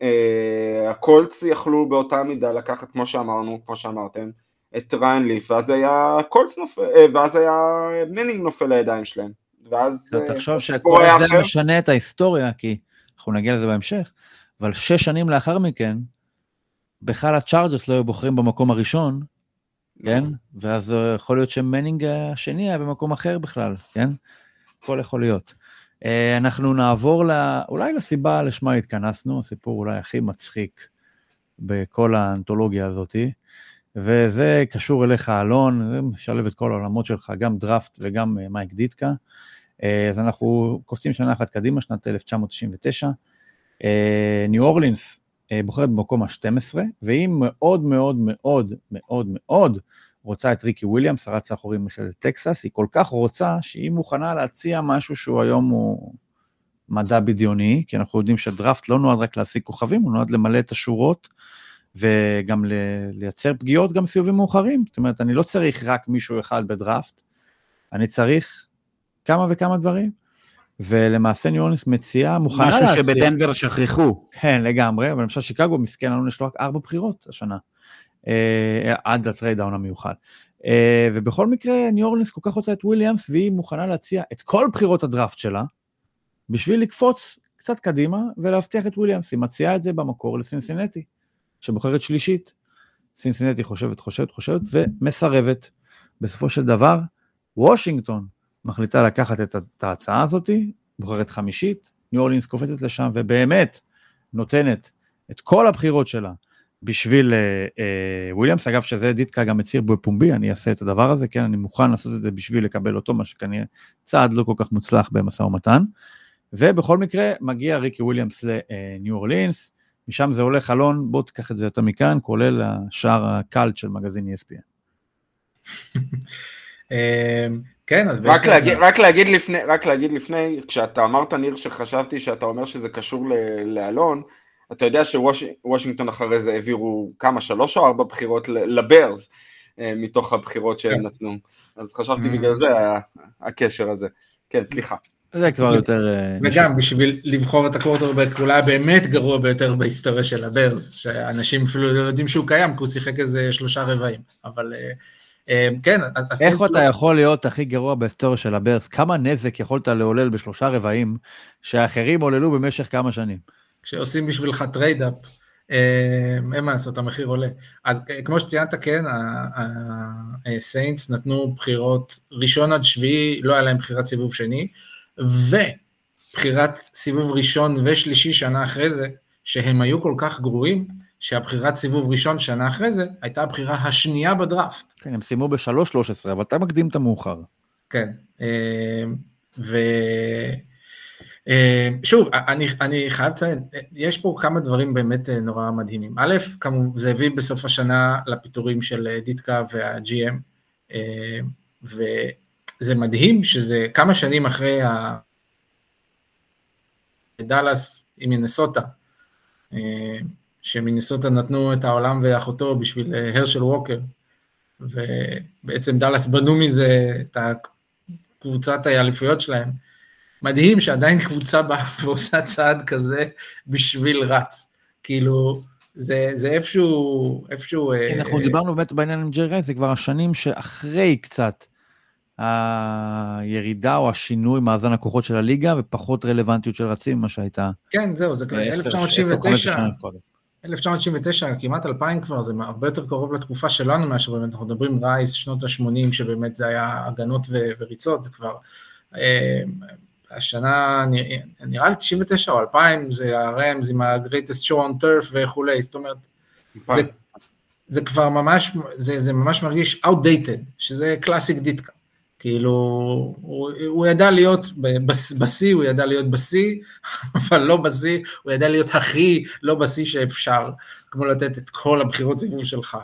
הקולטס יכלו באותה מידה לקחת, כמו שאמרתם, את ריין ליף, ואז היה קולטס נופל, ואז היה מנינג נופל לידיים שלהם. ואז... תחשוב שכל זה משנה את ההיסטוריה, כי אנחנו נגיע לזה בהמשך, אבל 6 שנים לאחר מכן, בכלל הצ'ארג'רס לא היו בוחרים במקום הראשון, כן? ואז יכול להיות שמנינג השני היה במקום אחר בכלל, כן? הכל יכול להיות. אנחנו נעבור אולי לסיבה לשמה התכנסנו, הסיפור אולי הכי מצחיק בכל האנתולוגיה הזאת, וזה קשור אליך אלון, זה משלב את כל העולמות שלך, גם דראפט וגם מייק דיטקה, אז אנחנו קופצים שנה אחת קדימה, שנת 1999, ניו אורלינס בוחרת במקום ה-12, והיא מאוד מאוד מאוד מאוד מאוד רוצה את ריקי וויליאמס, שרת סחורים מכללת טקסס, היא כל כך רוצה שהיא מוכנה להציע משהו שהוא היום הוא מדע בדיוני, כי אנחנו יודעים שדראפט לא נועד רק להשיג כוכבים, הוא נועד למלא את השורות, וגם לייצר פגיעות גם סיובים מאוחרים, זאת אומרת, אני לא צריך רק מישהו אחד בדראפט, אני צריך כמה וכמה דברים, ולמעשה ניו אורלינס מציעה, מוכנה להציע. משהו שבדנבר שכחו. כן, לגמרי, אבל למשל שיקגו מסכן לנו יש לו רק 4 בחירות השנה, עד לטרייד דאון המיוחד. ובכל מקרה, ניו אורלינס כל כך רוצה את וויליאמס, והיא מוכנה להציע את כל בחירות הדראפט שלה, בשביל לקפוץ קצת קדימה, ולהבטיח את וויליאמס. היא מציעה את זה במקור לסינסינטי, שבוחרת שלישית. סינסינטי חושבת, ומסרבת. בסופו של דבר, וושינגטון מחליטה לקחת את ההצעה הזאת, בוחרת חמישית, ניו אורלינס קופצת לשם, ובאמת נותנת את כל הבחירות שלה בשביל וויליאמס, אגב שזה דיטקה גם הצהיר בפומבי, אני אעשה את הדבר הזה, כן, אני מוכן לעשות את זה בשביל לקבל אותו, מה שכנראה צעד לא כל כך מוצלח במשא ומתן, ובכל מקרה מגיע ריקי וויליאמס לניו אורלינס, משם זה הולך אלון, בוא תיקח את זה יותר מכאן, כולל השער הקלט של מגזין ESPN. כן, אז בעצם... רק להגיד לפני, כשאתה אמרת ניר שחשבתי שאתה אומר שזה קשור לאלון, אתה יודע שוושינגטון אחרי זה העבירו כמה, 3 או 4 בחירות לברז, מתוך הבחירות שהם נתנו, אז חשבתי בגלל זה הקשר הזה. כן, סליחה. זה כבר יותר... וגם בשביל לבחור את הקוורטרבק, אולי באמת גרוע ביותר בהיסטוריה של הברז, שאנשים אפילו לא יודעים שהוא קיים, כי הוא שיחק איזה 3 רבעים, אבל כן. איך אתה יכול להיות הכי גרוע בהיסטוריה של הברז? כמה נזק יכולת לעולל ב3 רבעים, שאחרים עוללו במשך כמה שנים? כשעושים בשבילך טרייד-אפ, אין מה לעשות, המחיר עולה. אז כמו שציינת, כן, הסיינטס נתנו בחירות ראשון עד שביעי, לא היה להם בחירת סיבוב שני, ובחירת סיבוב ראשון ושלישי שנה אחרי זה, שהם היו כל כך גרועים, שהבחירת סיבוב ראשון שנה אחרי זה, הייתה הבחירה השנייה בדראפט. כן, הם סיימו ב-3-13, אבל אתה מקדים את המאוחר. כן, שוב, אני חייב לציין, יש פה כמה דברים באמת נורא מדהימים. א', זה הביא בסוף השנה לפיטורים של דיטקה וה-GM, וזה מדהים שזה כמה שנים אחרי דלס עם מינסוטה, שמינסוטה נתנו את העולם ואחותו בשביל הרשל ווקר, ובעצם דלס בנו מזה את קבוצת האליפויות שלהם, מדהים שעדיין קבוצה באה ועושה צעד כזה בשביל רץ, כאילו זה איפשהו... כן, אנחנו דיברנו באמת בעניין עם ג'רי רייס, זה כבר השנים שאחרי קצת הירידה או השינוי מאזן הכוחות של הליגה, ופחות רלוונטיות של רצים, מה שהייתה. כן, זהו, זה 1979, כמעט 2000 כבר, זה הרבה יותר קרוב לתקופה שלנו, מאשר באמת, אנחנו מדברים רייס, שנות ה-80, שבאמת זה היה הגנות וריצות, זה כבר... השנה, נראה לי 99 או 2000, זה הרמז עם ה-greatest show on turf וכולי, זאת אומרת, זה כבר ממש, זה ממש מרגיש outdated, שזה קלאסיק דיטקה, כאילו, הוא ידע להיות בסי, הוא ידע להיות בסי, אבל לא בסי, הוא ידע להיות הכי לא בסי שאפשר, כמו לתת את כל הבחירות סיבוב שלך,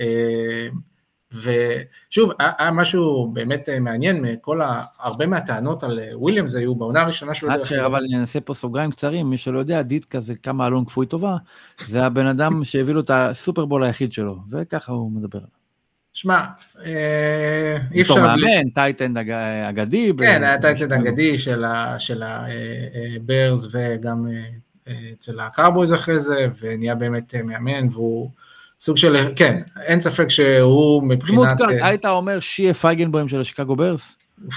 ושוב, היה משהו באמת מעניין, הרבה מהטענות על וויליאמס היו בעונה הראשונה שלו. אבל אני אנסה פה סוגריים קצרים, מי שלא יודע, דיטקה זה כמה אלון כפוי טובה, זה הבן אדם שהביא לו את הסופרבול היחיד שלו, וככה הוא מדבר עליו. שמע, אי אפשר... אותו מאמן, טייטנד אגדי. כן, היה טייטנד אגדי של הברז, וגם אצל הקארבויז אחרי זה, ונהיה באמת מאמן, והוא... סוג של, כן, אין ספק שהוא מבחינת... היית אומר שיהיה פייגנבוים של השיקגו ברס?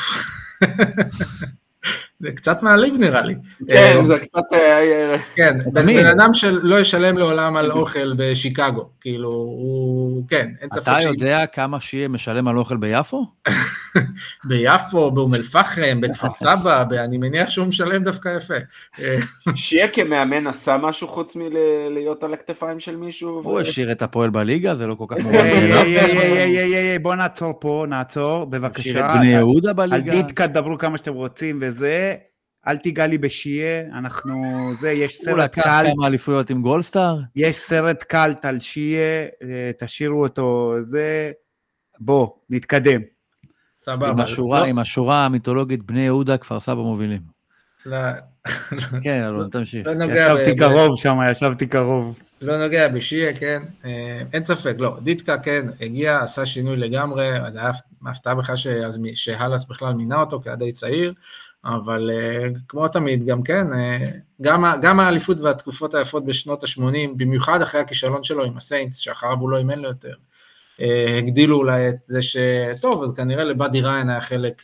זה קצת מעליב נראה לי. כן, זה קצת... כן, בן אדם שלא ישלם לעולם על אוכל בשיקגו, כאילו, הוא, כן, אין ספק אתה יודע כמה שיהיה משלם על אוכל ביפו? ביפו, באום אל-פחם, בכפר סבא, אני מניח שהוא משלם דווקא יפה. שיהיה כמאמן עשה משהו חוץ מלהיות על הכתפיים של מישהו? הוא השאיר את הפועל בליגה, זה לא כל כך מובן. בוא נעצור פה, נעצור, בבקשה. השאיר את בני יהודה בליגה. אל תתקע, דברו כמה שאתם רוצים וזה, אל תיגע לי בשיהיה, אנחנו, זה, יש סרט קלט. הוא לקח כמה אליפויות עם גולדסטאר? יש סרט קלט על שיהיה, תשאירו אותו, זה, בוא, נתקדם. סבבה. עם השורה המיתולוגית בני יהודה, כפר סבא מובילים. כן, אלון, תמשיך. ישבתי קרוב. לא נוגע בשיהיה, כן, אין ספק, לא, דיטקה, כן, הגיע, עשה שינוי לגמרי, אז היה הפתעה בכלל שהלס בכלל מינה אותו כעדי צעיר, אבל כמו תמיד, גם כן, גם האליפות והתקופות היפות בשנות ה-80, במיוחד אחרי הכישלון שלו עם הסיינטס, שאחריו הוא לא אימן לו יותר, הגדילו אולי את זה שטוב, אז כנראה לבאדי ריין היה חלק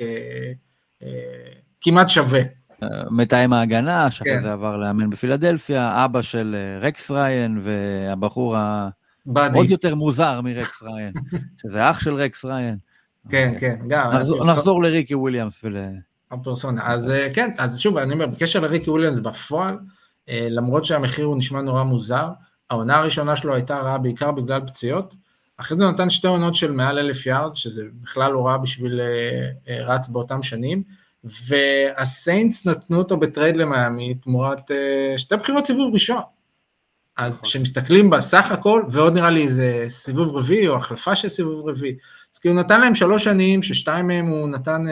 כמעט שווה. מתאם ההגנה, שאחרי זה עבר לאמן בפילדלפיה, אבא של רקס ריין, והבחור עוד יותר מוזר מרקס ריין, שזה אח של רקס ריין. כן, כן, גם. נחזור לריקי וויליאמס הפרסונה. אז כן, אז שוב, אני אומר, בקשר לריקי וויליאמס בפועל, למרות שהמחיר הוא נשמע נורא מוזר, העונה הראשונה שלו הייתה רעה בעיקר בגלל פציעות, אחרי זה הוא נתן 2 עונות של מעל 1,000 יארד, שזה בכלל לא רע בשביל רץ באותם שנים, והסיינטס נתנו אותו בטרייד למיאמי, תמורת 2 בחירות סיבוב ראשון, אז כשמסתכלים בסך הכל, ועוד נראה לי איזה סיבוב רביעי, או החלפה של סיבוב רביעי, אז כי הוא נתן להם 3 שנים, ש2 מהם הוא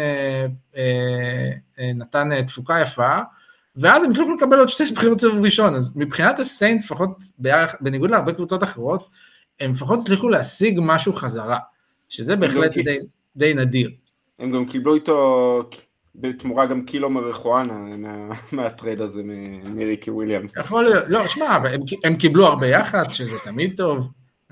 נתן תפוקה יפה, ואז הם התחילו לקבל עוד 2 בחירות סיבוב ראשון, אז מבחינת הסיינטס, לפחות בניגוד להרבה קבוצות אחרות, הם לפחות הצליחו להשיג משהו חזרה, שזה בהחלט די נדיר. הם גם קיבלו איתו בתמורה גם קילו מריחואנה מהטרייד הזה מריקי וויליאמס. יכול להיות, לא, שמע, הם קיבלו הרבה יחד, שזה תמיד טוב,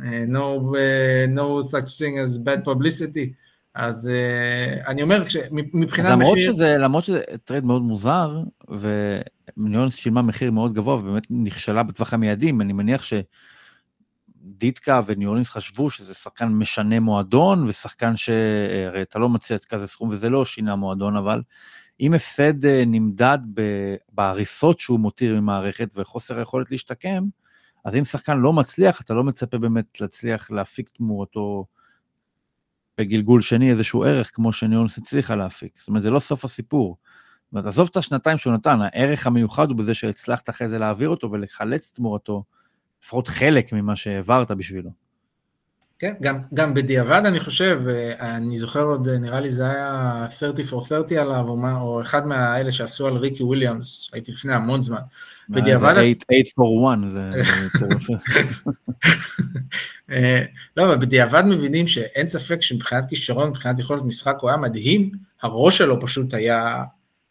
no such thing as bad publicity, אז אני אומר, מבחינת מחיר... למרות שזה טרייד מאוד מוזר, וניונס שילמה מחיר מאוד גבוה, ובאמת נכשלה בטווח המיידים, אני מניח דיטקה וניורלינס חשבו שזה שחקן משנה מועדון, ושחקן שהרי אתה לא מציע את כזה סכום, וזה לא שינה מועדון, אבל אם הפסד נמדד בהריסות שהוא מותיר ממערכת, וחוסר היכולת להשתקם, אז אם שחקן לא מצליח, אתה לא מצפה באמת להצליח להפיק תמורתו בגלגול שני איזשהו ערך, כמו שניורלינס הצליחה להפיק. זאת אומרת, זה לא סוף הסיפור. זאת אומרת, עזוב את השנתיים שהוא נתן, הערך המיוחד הוא בזה שהצלחת אחרי זה להעביר אותו, ולחלץ תמורתו, לפחות חלק ממה שהעברת בשבילו. כן, גם בדיעבד אני חושב, אני זוכר עוד, נראה לי זה היה 30 for 30 עליו, או אחד מהאלה שעשו על ריקי וויליאמס, הייתי לפני המון זמן. בדיעבד... זה 8 for 1, זה... לא, אבל בדיעבד מבינים שאין ספק שמבחינת כישרון, מבחינת יכולת משחק, הוא היה מדהים, הראש שלו פשוט היה...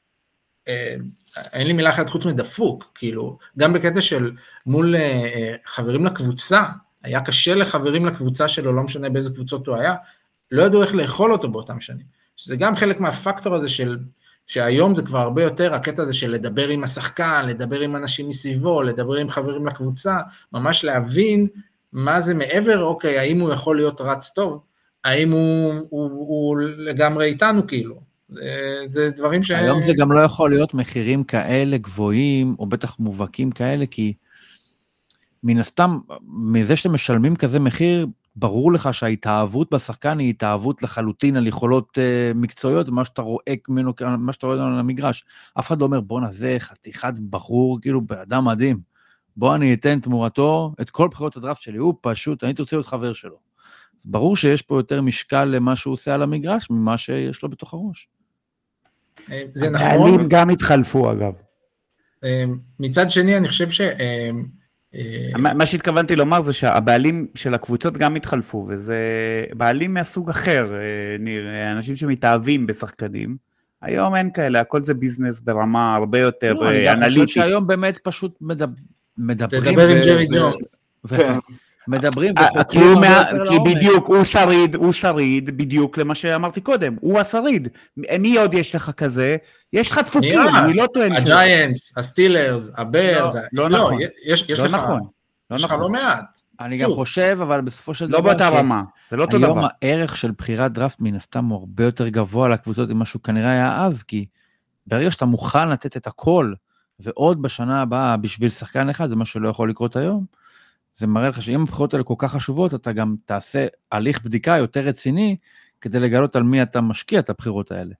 אין לי מילה אחת חוץ מדפוק, כאילו, גם בקטע של מול חברים לקבוצה, היה קשה לחברים לקבוצה שלו, לא משנה באיזה קבוצות הוא היה, לא ידעו איך לאכול אותו באותם שנים, שזה גם חלק מהפקטור הזה של, שהיום זה כבר הרבה יותר, הקטע הזה של לדבר עם השחקן, לדבר עם אנשים מסביבו, לדבר עם חברים לקבוצה, ממש להבין מה זה מעבר, אוקיי, האם הוא יכול להיות רץ טוב, האם הוא לגמרי איתנו כאילו, זה דברים היום זה גם לא יכול להיות מחירים כאלה גבוהים, או בטח מובהקים כאלה, כי מן הסתם, מזה שאתם משלמים כזה מחיר, ברור לך שההתאהבות בשחקן היא התאהבות לחלוטין על יכולות מקצועיות, מה שאתה רואה ממנו, מה שאתה רואה על המגרש. אף אחד לא אומר, בוא נזה חתיכת בחור, כאילו באדם מדהים, בוא אני אתן תמורתו את כל בחירות הדראפט שלי, הוא פשוט, אני תרצה להיות חבר שלו. אז ברור שיש פה יותר משקל למה שהוא עושה על המגרש, ממה שיש לו בתוך הראש. זה נכון. הבעלים גם התחלפו אגב. מצד שני אני חושב ש... מה שהתכוונתי לומר זה שהבעלים של הקבוצות גם התחלפו, וזה בעלים מהסוג אחר, אנשים שמתאהבים בשחקנים, היום אין כאלה, הכל זה ביזנס ברמה הרבה יותר אנליטית. אני חושב שהיום באמת פשוט מדברים. תדבר עם ג'רי ג'ונס. מדברים כי בדיוק הוא שריד בדיוק למה שאמרתי קודם, הוא השריד, מי עוד יש לך כזה? יש לך דפוקים, אני לא טוען הג'יינטס, הסטילרס, הברס, לא נכון, יש לך לא מעט. אני גם חושב, אבל בסופו של דבר, לא באותה רמה, זה לא אותו דבר. היום הערך של בחירת דראפט מן הסתם הוא הרבה יותר גבוה לקבוצות ממה שהוא כנראה היה אז, כי ברגע שאתה מוכן לתת את הכל, ועוד בשנה הבאה בשביל שחקן אחד, זה מה שלא יכול לקרות היום, זה מראה לך שאם הבחירות האלה כל כך חשובות, אתה גם תעשה הליך בדיקה יותר רציני, כדי לגלות על מי אתה משקיע את הבחירות האלה.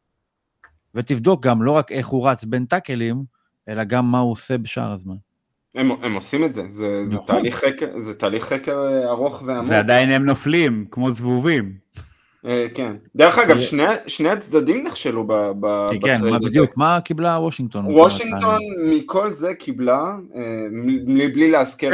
ותבדוק גם לא רק איך הוא רץ בין טאקלים, אלא גם מה הוא עושה בשאר הזמן. הם עושים את זה, זה תהליך חקר ארוך ועמוק. ועדיין הם נופלים, כמו זבובים. כן. דרך אגב, שני הצדדים נכשלו בטרייד הזה. כן, מה בדיוק, מה קיבלה וושינגטון? וושינגטון מכל זה קיבלה, בלי להזכיר...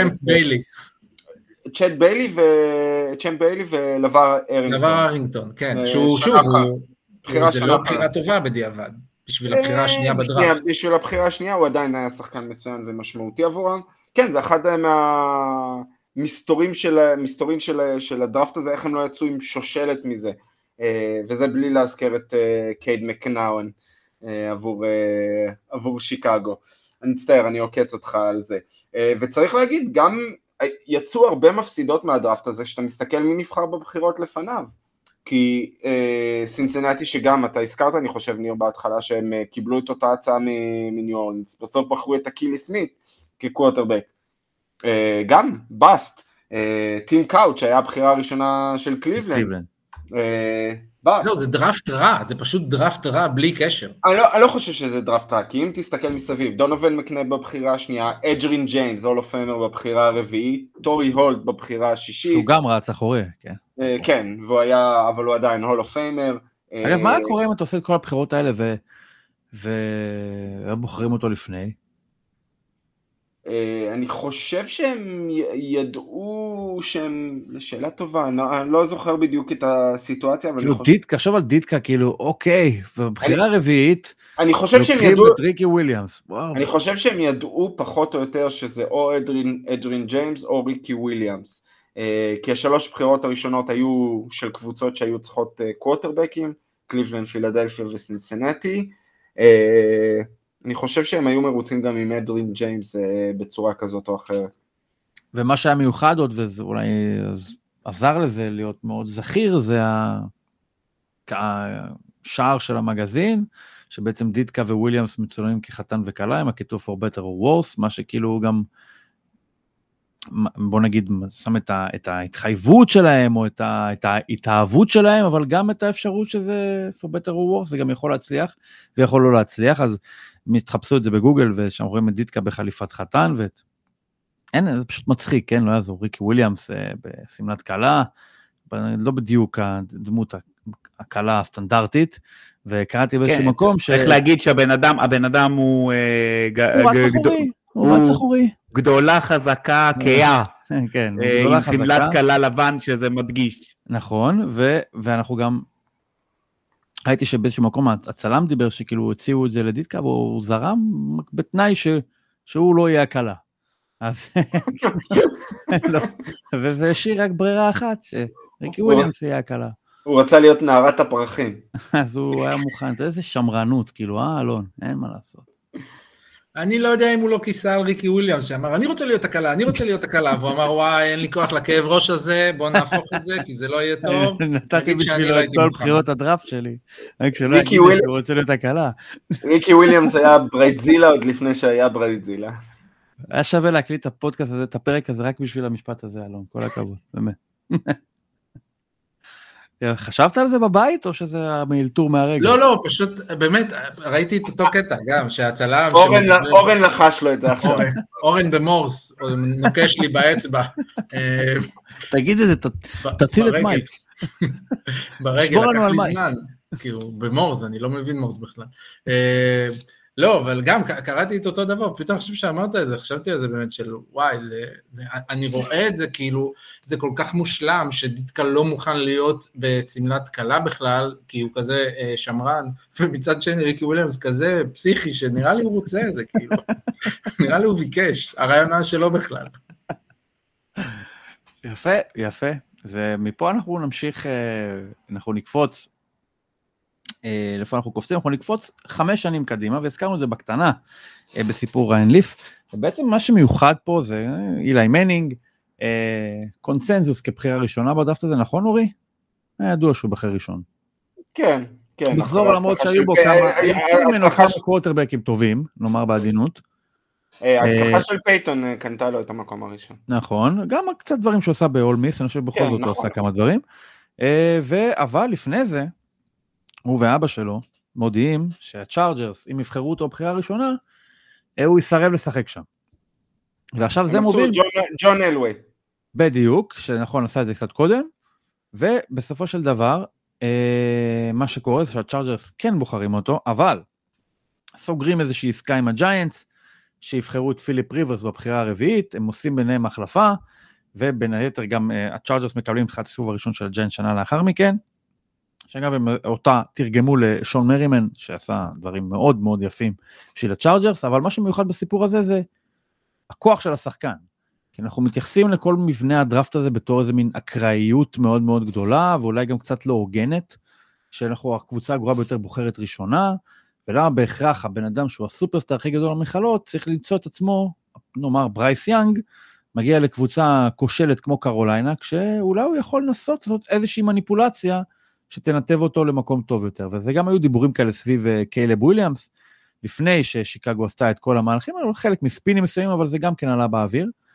צ'אט ביילי ולבר ארינגטון. דבר ארינגטון, כן. שהוא זה לא בחירה טובה בדיעבד, בשביל הבחירה השנייה בדראפט. בשביל הבחירה השנייה הוא עדיין היה שחקן מצוין ומשמעותי עבורם. כן, זה אחד מסתורים של הדראפט הזה, איך הם לא יצאו עם שושלת מזה, וזה בלי להזכר את קייד מקנאון עבור שיקגו. אני מצטער, אני עוקץ אותך על זה. וצריך להגיד, גם יצאו הרבה מפסידות מהדראפט הזה, שאתה מסתכל מי נבחר בבחירות לפניו, כי סינסינטי שגם, אתה הזכרת, אני חושב, ניר, בהתחלה, שהם קיבלו את אותה הצעה מניו אורלינס, בסוף בחרו את הקילי סמית כקווטרבק. גם, בסט. טים קאוץ' היה הבחירה הראשונה של קליבלנד. לא, זה דראפט רע, זה פשוט דראפט רע בלי קשר. אני לא חושב שזה דראפט רע, כי אם תסתכל מסביב, דונובל מקנה בבחירה השנייה, אדג'רין ג'יימס, הול אוף פיימר בבחירה הרביעית, טורי הולד בבחירה השישית. שהוא גם רץ אחורי, כן. כן, אבל הוא עדיין הול אוף פיימר. אגב, מה קורה אם אתה עושה את כל הבחירות האלה ובוחרים אותו לפני? אני חושב שהם ידעו שהם, לשאלה טובה, אני לא זוכר בדיוק את הסיטואציה, אבל תחשוב על דיטקה, כאילו, אוקיי, בבחירה הרביעית, אני חושב שהם ידעו, את ריקי וויליאמס, אני חושב שהם ידעו פחות או יותר שזה או אדרין ג'יימס או ריקי וויליאמס, כי השלוש בחירות הראשונות היו של קבוצות שהיו צריכות קווטרבקים, קליבלנד, פילדלפיה וסינסינטי, אני חושב שהם היו מרוצים גם עם אדרין ג'יימס בצורה כזאת או אחרת. ומה שהיה מיוחד עוד, וזה אולי עזר לזה להיות מאוד זכיר, זה השער של המגזין, שבעצם דיטקה וויליאמס מצולמים כחתן וכלה, עם הכיתוב for better or worse, מה שכאילו גם, בוא נגיד, שם את ההתחייבות שלהם, או את ההתאהבות שלהם, אבל גם את האפשרות שזה for better or worse, זה גם יכול להצליח, ויכול לא להצליח, אז מתחפשו את זה בגוגל, ושם רואים את דיטקה בחליפת חתן, אין, זה פשוט מצחיק, כן, לא יעזור, ריקי וויליאמס בסמלת קלה, לא בדיוק הדמות הקלה הסטנדרטית, וקראתי באיזשהו מקום צריך להגיד שהבן אדם הוא רץ אחורי, גדולה חזקה כיה, כן, עם סמלת קלה לבן שזה מדגיש. נכון, ואנחנו גם, ראיתי שבאיזשהו מקום הצלם דיבר שכאילו הציעו את זה לדיטקה, והוא זרם בתנאי שהוא לא יהיה הקלה. אז, וזה השאיר רק ברירה אחת, שריקי וויליאמס יהיה הקלה. הוא רצה להיות נערת הפרחים. אז הוא היה מוכן, איזה שמרנות, כאילו, אלון, אין מה לעשות. אני לא יודע אם הוא לא כיסה על ריקי וויליאמס, שאמר, אני רוצה להיות הקלה, והוא אמר, וואי, אין לי כוח לכאב ראש הזה, בוא נהפוך את זה, כי זה לא יהיה טוב. נתתי בשבילו את כל בחירות הדראפט שלי, רק שלא יגיד שהוא רוצה להיות הקלה. ריקי וויליאמס היה ברייטזילה עוד לפני שהיה ברייטזילה. היה שווה להקליט את הפודקאסט הזה, את הפרק הזה, רק בשביל המשפט הזה, אלון, כל הכבוד, באמת. חשבת על זה בבית, או שזה מאלתור מהרגע? לא, פשוט, באמת, ראיתי את אותו קטע, גם, שהצלם... אורן לחש לו את זה עכשיו. אורן במורס, נוקש לי באצבע. תגיד את זה, תציל את מייק. ברגע, לקח לי זמן. כאילו, במורס, אני לא מבין מורס בכלל. לא, אבל גם קראתי את אותו דבר, פתאום חושב שאמרת את זה, חשבתי על זה באמת של, וואי, אני רואה את זה כאילו, זה כל כך מושלם, שדיטקה לא מוכן להיות בסמלת קלה בכלל, כי הוא כזה שמרן, ומצד שני ריקי וויליאמס כזה פסיכי, שנראה לי הוא רוצה את זה, כאילו, נראה לי הוא ביקש, הרעיונה שלו בכלל. יפה, ומפה אנחנו נמשיך, אנחנו נקפוץ, לפי אנחנו קופצים, אנחנו נקפוץ 5 שנים קדימה, והזכרנו את זה בקטנה, בסיפור ריין ליף, ובעצם מה שמיוחד פה זה אילי מנינג, קונצנזוס כבחירה ראשונה בדפת הזה, נכון אורי? היה ידוע שהוא בחיר ראשון. כן. נחזור למרות שהיו בו כמה קווטרבקים טובים, נאמר בעדינות. ההצלחה של פייטון קנתה לו את המקום הראשון. נכון, גם קצת דברים שהוא עושה באול מיס, אני חושב בכל זאת הוא עושה כמה דברים, אבל לפני זה, הוא ואבא שלו מודיעים שהצ'ארג'רס, אם יבחרו אותו בבחירה ראשונה, הוא יסרב לשחק שם. ועכשיו זה מוביל... ג'ון אלווי. בדיוק, שנכון עשה את זה קצת קודם, ובסופו של דבר, מה שקורה זה שהצ'ארג'רס כן בוחרים אותו, אבל סוגרים איזושהי עסקה עם הג'יינטס, שיבחרו את פיליפ ריברס בבחירה הרביעית, הם עושים ביניהם החלפה, ובין היתר גם הצ'ארג'רס מקבלים את הסיבוב הראשון של הג'יינטס שנה לאחר מכן, שאגב הם אותה תרגמו לשון מרימן, שעשה דברים מאוד מאוד יפים בשביל הצ'ארג'רס, אבל מה שמיוחד בסיפור הזה זה הכוח של השחקן, כי אנחנו מתייחסים לכל מבנה הדראפט הזה בתור איזה מין אקראיות מאוד מאוד גדולה, ואולי גם קצת לא הוגנת, שאנחנו הקבוצה הגרועה ביותר בוחרת ראשונה, ולמה בהכרח הבן אדם שהוא הסופרסטאר הכי גדול למכללות, צריך למצוא את עצמו, נאמר ברייס יאנג, מגיע לקבוצה כושלת כמו קרוליינה, כשאולי הוא יכול לנסות לעשות איזושהי מניפולציה, שתנתב אותו למקום טוב יותר, וזה גם היו דיבורים כאלה סביב קיילב וויליאמס, לפני ששיקגו עשתה את כל המהלכים, חלק מספינים מסוימים, אבל זה גם כן עלה באוויר,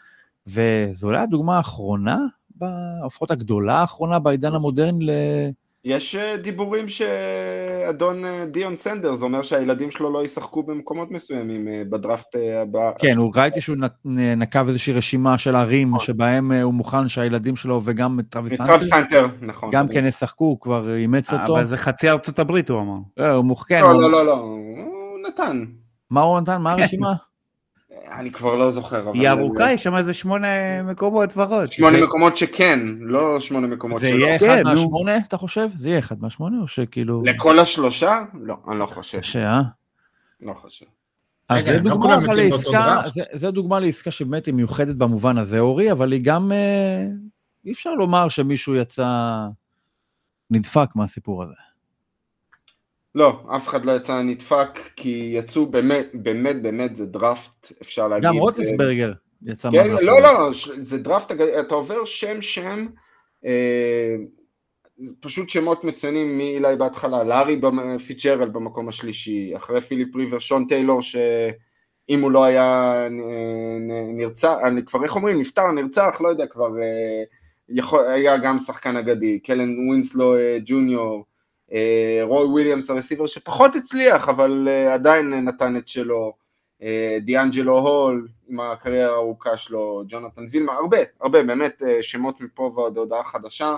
וזו אולי הדוגמה האחרונה, לפחות הגדולה האחרונה בעידן המודרני יש דיבורים שאדון דיון סנדרס אומר שהילדים שלו לא ישחקו במקומות מסוימים בדראפט הבא. כן, הוא ראיתי שהוא נקב איזושהי רשימה של ערים שבהם הוא מוכן שהילדים שלו וגם טרוויס סנטר, נכון. גם כן ישחקו, הוא כבר אימץ אותו. אבל זה חצי ארצות הברית, הוא אמר. הוא מוכן. לא, הוא נתן. מה הוא נתן? מה הרשימה? אני כבר לא זוכר. היא ארוכה, יש שם איזה 8 מקומות ורוד. 8 מקומות שכן, לא 8 מקומות שלא. זה יהיה 1 מה-8, אתה חושב? זה יהיה 1 מה-8 או שכאילו... לכל השלושה? לא, אני לא חושב. לא חושב. אז זה דוגמה לעסקה שבאמת היא מיוחדת במובן הזה, אורי, אבל היא גם, אי אפשר לומר שמישהו יצא נדפק מהסיפור הזה. לא, אף אחד לא יצא נדפק, כי יצאו באמת זה דראפט, אפשר להגיד. גם רוטסברגר יצא מהדראפט. לא, זה דראפט, אתה עובר שם, פשוט שמות מצוינים מאילי בהתחלה, לארי פיצ'רלד במקום השלישי, אחרי פיליפ ריבר, שון טיילור, שאם הוא לא היה נרצח, כבר איך אומרים, נפטר, נרצח, לא יודע, כבר היה גם שחקן אגדי, קלן ווינסלו ג'וניור, רוי וויליאמס הרסיבר שפחות הצליח, אבל עדיין נתן את שלו, דיאנג'לו הול עם הקריירה הארוכה שלו, ג'ונתן וילמה, הרבה באמת שמות מפה ועוד הודעה חדשה,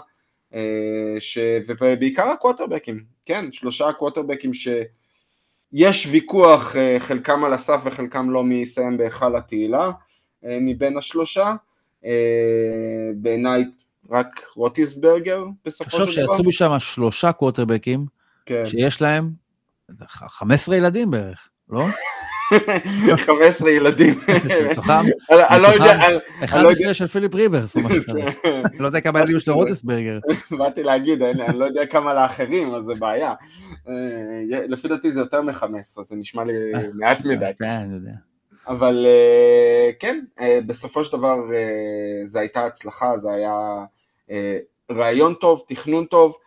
ובעיקר הקווטרבקים, כן, 3 קווטרבקים שיש ויכוח, חלקם על הסף וחלקם לא מי יסיים בהיכל התהילה, מבין השלושה, בעיניי רק רוטיסברגר בסופו של דבר. תחשוב שיצאו משם 3 קווטרבקים, שיש להם 15 ילדים בערך, לא? 15 ילדים. אני לא יודע. 11 של פיליפ ריברס, או משהו כזה. אני לא יודע כמה ילדים של רוטיסברגר. באתי להגיד, אני לא יודע כמה לאחרים, אז זה בעיה. לפי דעתי זה יותר מ-15, זה נשמע לי מעט מדי. כן, אני יודע. אבל כן, בסופו של דבר זה הייתה הצלחה, זה היה רעיון טוב, תכנון טוב,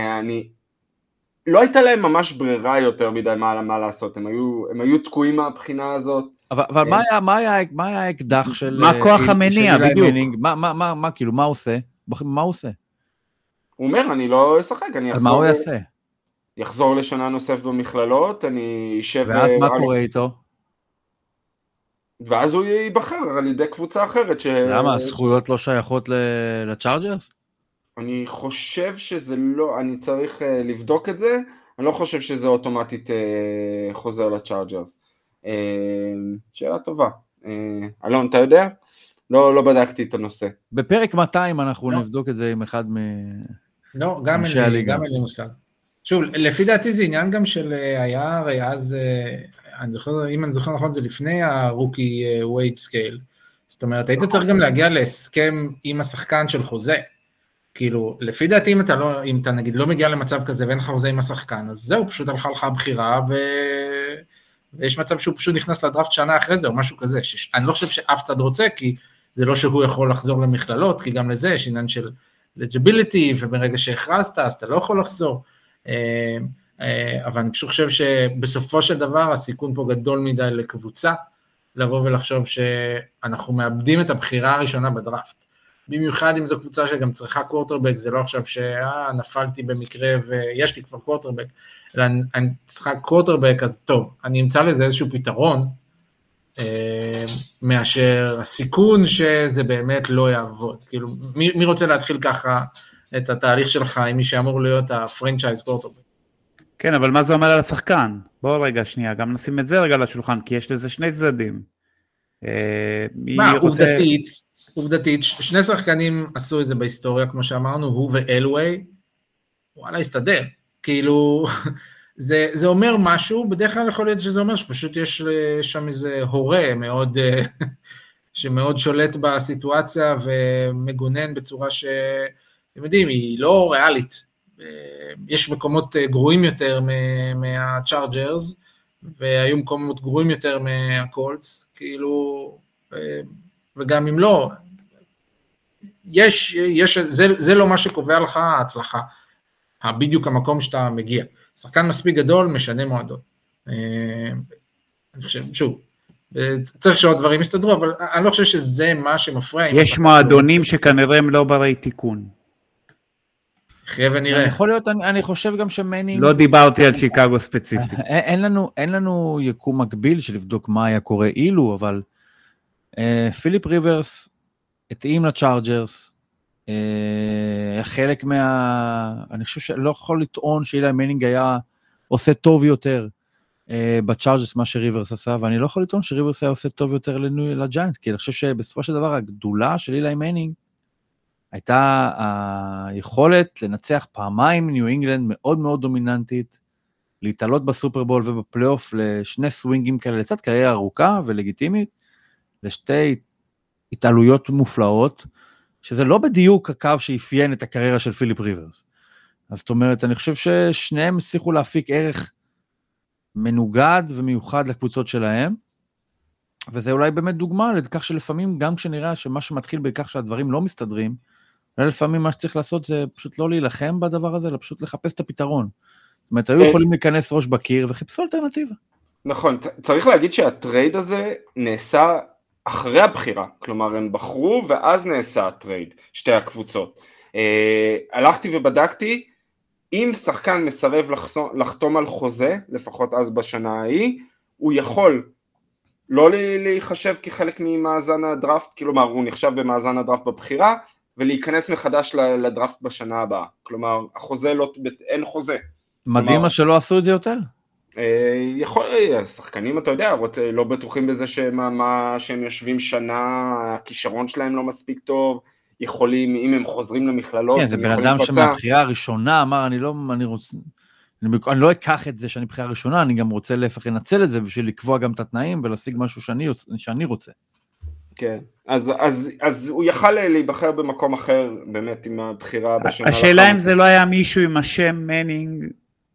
לא הייתה להם ממש ברירה יותר מדי מה לעשות, הם היו תקועים מהבחינה הזאת. אבל מה היה האקדח של... מה כוח המניע, בדיוק? מה כאילו, מה הוא עושה? מה הוא עושה? הוא אומר, אני לא אשחק, אני אחזור... מה הוא יעשה? יחזור לשנה נוספת במכללות, אני אשב... ואז מה קורה איתו? ואז הוא ייבחר על ידי קבוצה אחרת. למה? הזכויות לא שייכות לצ'ארג'רס? אני חושב שזה לא, אני צריך לבדוק את זה, אני לא חושב שזה אוטומטית חוזר לצ'ארג'רס. שאלה טובה. אלון, אתה יודע? לא בדקתי את הנושא. בפרק 200 אנחנו נבדוק את זה עם אחד לא, גם אין לי מושג. שוב, לפי דעתי זה עניין גם של היה הרי אז, אם אני זוכר נכון, זה לפני הרוקי ווייד סקייל. זאת אומרת, היית צריך גם להגיע להסכם עם השחקן של חוזה. כאילו, לפי דעתי, אם אתה נגיד לא מגיע למצב כזה ואין לך חוזה עם השחקן, אז זהו, פשוט הלכה לך הבחירה, ויש מצב שהוא פשוט נכנס לדראפט שנה אחרי זה, או משהו כזה. אני לא חושב שאף צד רוצה, כי זה לא שהוא יכול לחזור למכללות, כי גם לזה יש עניין של legibility, וברגע שהכרזת, אז אתה לא יכול לחזור. אבל אני פשוט חושב שבסופו של דבר, הסיכון פה גדול מדי לקבוצה, לבוא ולחשוב שאנחנו מאבדים את הבחירה הראשונה בדראפט. במיוחד אם זו קבוצה שגם צריכה קוורטרבק, זה לא עכשיו נפלתי במקרה ויש לי כבר קוורטרבק, אלא אני צריכה קוורטרבק, אז טוב, אני אמצא לזה איזשהו פתרון, מאשר הסיכון שזה באמת לא יעבוד. כאילו, מי רוצה להתחיל ככה את התהליך שלך עם מי שאמור להיות הפרנצ'ייז קוורטרבק? כן, אבל מה זה אומר על השחקן? בואו רגע שנייה, גם נשים את זה רגע לשולחן, כי יש לזה 2 צדדים. עובדתית, 2 שחקנים עשו את זה בהיסטוריה, כמו שאמרנו, הוא ואלווי, וואלה, הסתדר. כאילו, זה אומר משהו, בדרך כלל יכול להיות שזה אומר שפשוט יש שם איזה הורה מאוד, שמאוד שולט בסיטואציה, ומגונן בצורה אתם יודעים, היא לא ריאלית. יש מקומות גרועים יותר מהצ'ארג'רס, והיו מקומות גרועים יותר מהקולטס, כאילו, וגם אם לא, זה לא מה שקובע לך ההצלחה, בדיוק המקום שאתה מגיע. שחקן מספיק גדול, משנה מועדון. אני חושב, שוב, צריך שעוד דברים יסתדרו, אבל אני לא חושב שזה מה שמפריע. יש מועדונים שכנראה הם לא ברי תיקון. חיה ונראה. יכול להיות, אני חושב גם שמנינג... לא דיברתי על שיקגו ספציפית. אין לנו יקום מקביל של לבדוק מה היה קורה אילו, אבל פיליפ ריברס התאים לצ'ארג'רס, חלק אני חושב שלא יכול לטעון שאילי מנינג היה עושה טוב יותר בצ'ארג'רס מה שריברס עשה, ואני לא יכול לטעון שריברס היה עושה טוב יותר לג'יינטס, כי אני חושב שבסופו של דבר הגדולה של אילי מנינג, הייתה היכולת לנצח פעמיים ניו אינגלנד מאוד מאוד דומיננטית, להתעלות בסופרבול ובפלייאוף לשני סווינגים כאלה, לצד קריירה ארוכה ולגיטימית, לשתי התעלויות מופלאות, שזה לא בדיוק הקו שאפיין את הקריירה של פיליפ ריברס. אז זאת אומרת, אני חושב ששניהם הצליחו להפיק ערך מנוגד ומיוחד לקבוצות שלהם, וזה אולי באמת דוגמה לכך שלפעמים גם כשנראה שמה שמתחיל בכך שהדברים לא מסתדרים, לפעמים מה שצריך לעשות זה פשוט לא להילחם בדבר הזה, אלא פשוט לחפש את הפתרון. זאת אומרת, היו יכולים להיכנס ראש בקיר וחיפשו אלטרנטיבה. נכון, צריך להגיד שהטרייד הזה נעשה אחרי הבחירה, כלומר הם בחרו ואז נעשה הטרייד, שתי הקבוצות. הלכתי ובדקתי, אם שחקן מסרב לחתום על חוזה, לפחות אז בשנה ההיא, הוא יכול לא להיחשב כחלק ממאזן הדראפט, כלומר הוא נחשב במאזן הדראפט בבחירה, ולהיכנס מחדש לדראפט בשנה הבאה. כלומר, החוזה לא, אין חוזה. מדהים מה שלא עשו את זה יותר. יכול, השחקנים, אתה יודע, לא בטוחים בזה שהם יושבים שנה, הכישרון שלהם לא מספיק טוב, יכולים, אם הם חוזרים למכללות, כן, זה בן אדם שמהבחירה הראשונה אמר, אני לא אקח את זה שאני בחירה ראשונה, אני גם רוצה להפך לנצל את זה, בשביל לקבוע גם את התנאים, ולהשיג משהו שאני רוצה. כן, אז הוא יכל להיבחר במקום אחר, באמת עם הבחירה בשנה. השאלה אם זה לא היה מישהו עם השם מנינג,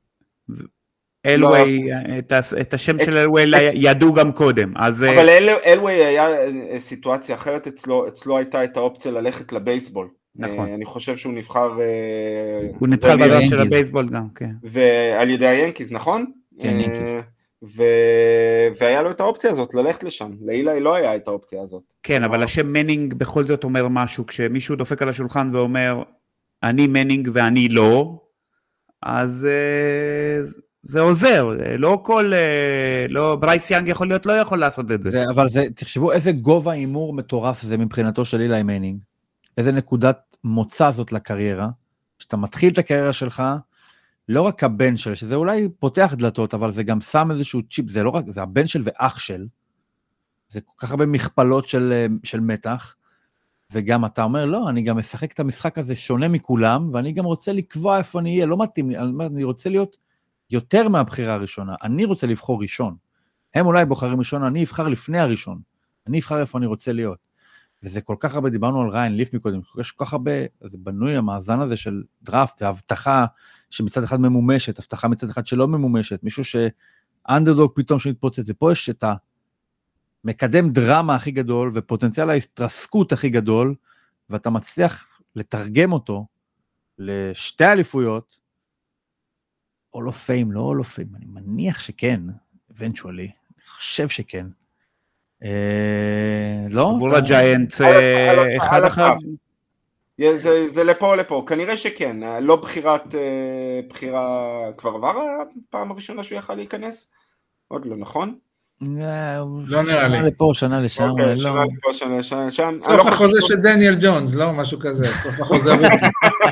אלווי, את השם של אלווי ידעו גם קודם. אבל אלווי היה סיטואציה אחרת, אצלו הייתה את האופציה ללכת לבייסבול. נכון. אני חושב שהוא נבחר... הוא נבחר בדרך של הבייסבול גם, כן. ועל ידי היאנקיז, נכון? כן, יאנקיז. והיה לו את האופציה הזאת, ללכת לשם. לאילי לא היה את האופציה הזאת. כן, אבל השם מנינג בכל זאת אומר משהו, כשמישהו דופק על השולחן ואומר, אני מנינג ואני לא, אז זה עוזר. לא ברייס יאנג יכול להיות, לא יכול לעשות את זה. אבל תחשבו איזה גובה אימור מטורף זה מבחינתו של אילי מנינג. איזה נקודת מוצא זאת לקריירה, שאתה מתחיל את הקריירה שלך, לא רק הבן של, שזה אולי פותח דלתות, אבל זה גם שם איזשהו צ'יפ, זה לא רק, זה הבן של ואח של, זה כל כך הרבה מכפלות של מתח, וגם אתה אומר, לא, אני גם משחק את המשחק הזה שונה מכולם, ואני גם רוצה לקבוע איפה אני אהיה, לא מתאים לי, אני רוצה להיות יותר מהבחירה הראשונה, אני רוצה לבחור ראשון, הם אולי בוחרים ראשון, אני אבחר לפני הראשון, אני אבחר איפה אני רוצה להיות, וזה כל כך הרבה, דיברנו על ריין ליף מקודם, יש כל כך הרבה, זה בנוי המאזן הזה של דראפט, והבטחה שמצד אחד ממומשת, הבטחה מצד אחד שלא ממומשת, מישהו שאנדרדוג פתאום שמתפוצץ, ופה יש את המקדם דרמה הכי גדול, ופוטנציאל ההתרסקות הכי גדול, ואתה מצליח לתרגם אותו לשתי אליפויות, all of fame, לא all of fame, אני מניח שכן, eventually, אני חושב שכן. לא? עבור הג'יינטס, אחד אחד. זה לפה, כנראה שכן, לא בחירה, כבר עבר הפעם הראשונה שהוא יכל להיכנס? עוד לא, נכון? לא נראה לי. שנה לפה, שנה לשם. אוקיי, שנה לפה, שנה לשם. סוף החוזה של דניאל ג'ונס, לא? משהו כזה, סוף החוזה רוקי.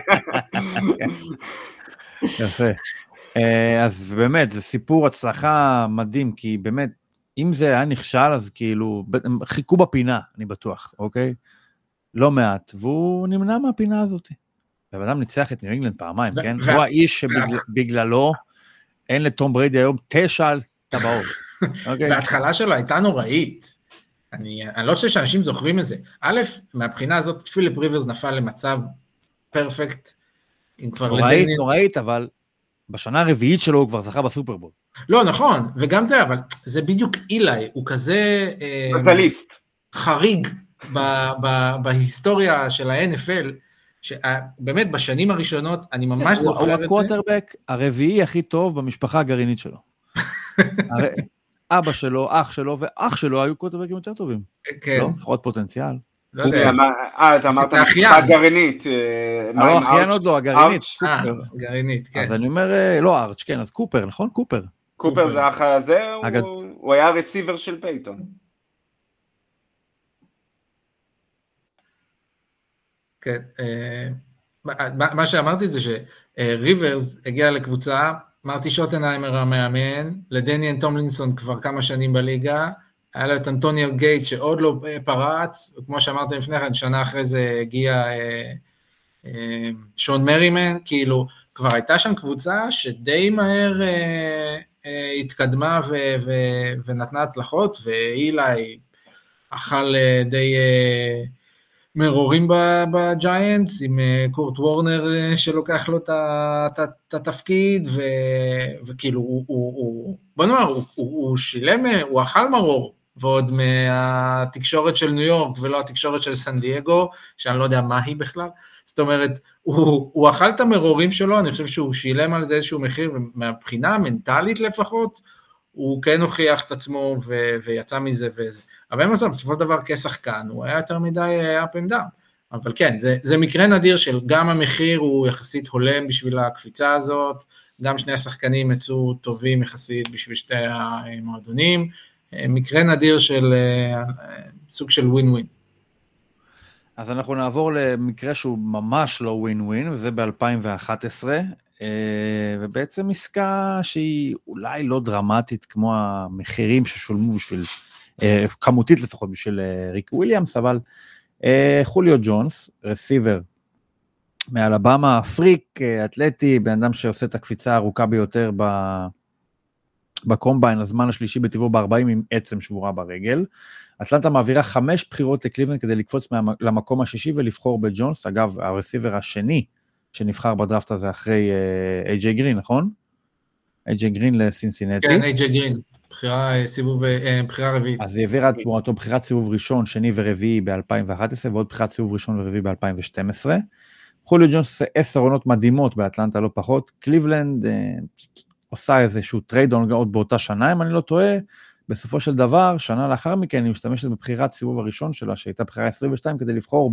יפה. אז באמת, זה סיפור הצלחה מדהים, כי באמת, אם זה היה נכשל, אז כאילו, חיכו בפינה, אני בטוח, אוקיי? לא מעט, והוא נמנע מהפינה הזאת. והאדם ניצח את ניו אינגלנד פעמיים, כן? הוא האיש שבגללו אין לטום בריידי היום 9 טבעות. וההתחלה שלו הייתה נוראית. אני לא חושב שאנשים זוכרים את זה. א', מהבחינה הזאת, פיליפ ריברס נפל למצב פרפקט. נוראית, אבל בשנה הרביעית שלו הוא כבר זכה בסופרבול. לא, נכון, וגם זה, אבל זה בדיוק אילי, הוא כזה... מזליסט. חריג בהיסטוריה של ה-NFL, שבאמת בשנים הראשונות, אני ממש זוכר את זה. הוא הקווטרבק הרביעי הכי טוב במשפחה הגרעינית שלו. אבא שלו, אח שלו ואח שלו היו קווטרבקים יותר טובים. כן. לא, לפחות פוטנציאל. לא יודע. אתה אמרת הגרעינית. לא, אחיין עוד לא, הגרעינית. גרעינית, כן. אז אני אומר, לא ארץ', כן, אז קופר, נכון? קופר. קופר זה האח הזה, הוא היה רסיבר של פייטון. כן, מה שאמרתי זה שריברס הגיע לקבוצה, מרטי שוטנהיימר המאמן, לדניאן טומלינסון כבר כמה שנים בליגה, היה לו את אנטוניו גייט שעוד לא פרץ, וכמו שאמרתם לפני כן, שנה אחרי זה הגיע שון מרימן, כאילו כבר הייתה שם קבוצה שדי מהר התקדמה ונתנה הצלחות, ואילי אכל די מרורים בג'יינטס, עם קורט וורנר שלוקח לו את התפקיד, וכאילו בוא נאמר, הוא שילם, הוא אכל מרור, ועוד מהתקשורת של ניו יורק, ולא התקשורת של סן דייגו, שאני לא יודע מה היא בכלל, זאת אומרת, הוא אכל את המרורים שלו, אני חושב שהוא שילם על זה איזשהו מחיר, ומהבחינה המנטלית לפחות, הוא כן הוכיח את עצמו, ויצא מזה וזה. אבל אין מסוים, בסופו של דבר כשחקן, הוא היה יותר מדי up and down, אבל כן, זה מקרה נדיר של גם המחיר הוא יחסית הולם בשביל הקפיצה הזאת, גם שני השחקנים יצאו טובים יחסית בשביל שתי המועדונים, מקרה נדיר של סוג של ווין ווין. אז אנחנו נעבור למקרה שהוא ממש לא ווין ווין, וזה ב-2011, ובעצם עסקה שהיא אולי לא דרמטית כמו המחירים ששולמו בשביל, כמותית לפחות בשביל ריק וויליאמס, אבל חוליו ג'ונס, רסיבר מאלבמה, פריק, אתלטי, בן אדם שעושה את הקפיצה הארוכה ביותר בקומביין, הזמן השלישי בטבעו ב-40 עם עצם שבורה ברגל. אטלנטה מעבירה 5 בחירות לקליבלנד כדי לקפוץ למקום השישי ולבחור בג'ונס, אגב, הרסיבר השני שנבחר בדראפט הזה אחרי איי-ג'יי גרין, נכון? איי-ג'יי גרין לסינסינטי. כן, איי-ג'יי גרין, בחירה רביעית. אז היא העבירה תמורתו בחירת סיבוב ראשון, שני ורביעי ב-2011, ועוד בחירת סיבוב ראשון ורביעי ב-2012. חוליו ג'ונס עושה 10 עונות מדהימות באטלנטה, לא פחות. קליבלנד עושה איזשהו טרייד עוד באותה שנה, אם אני לא טועה. בסופו של דבר, שנה לאחר מכן, היא משתמשת בבחירת סיבוב הראשון שלה, שהייתה בחירה 22, כדי לבחור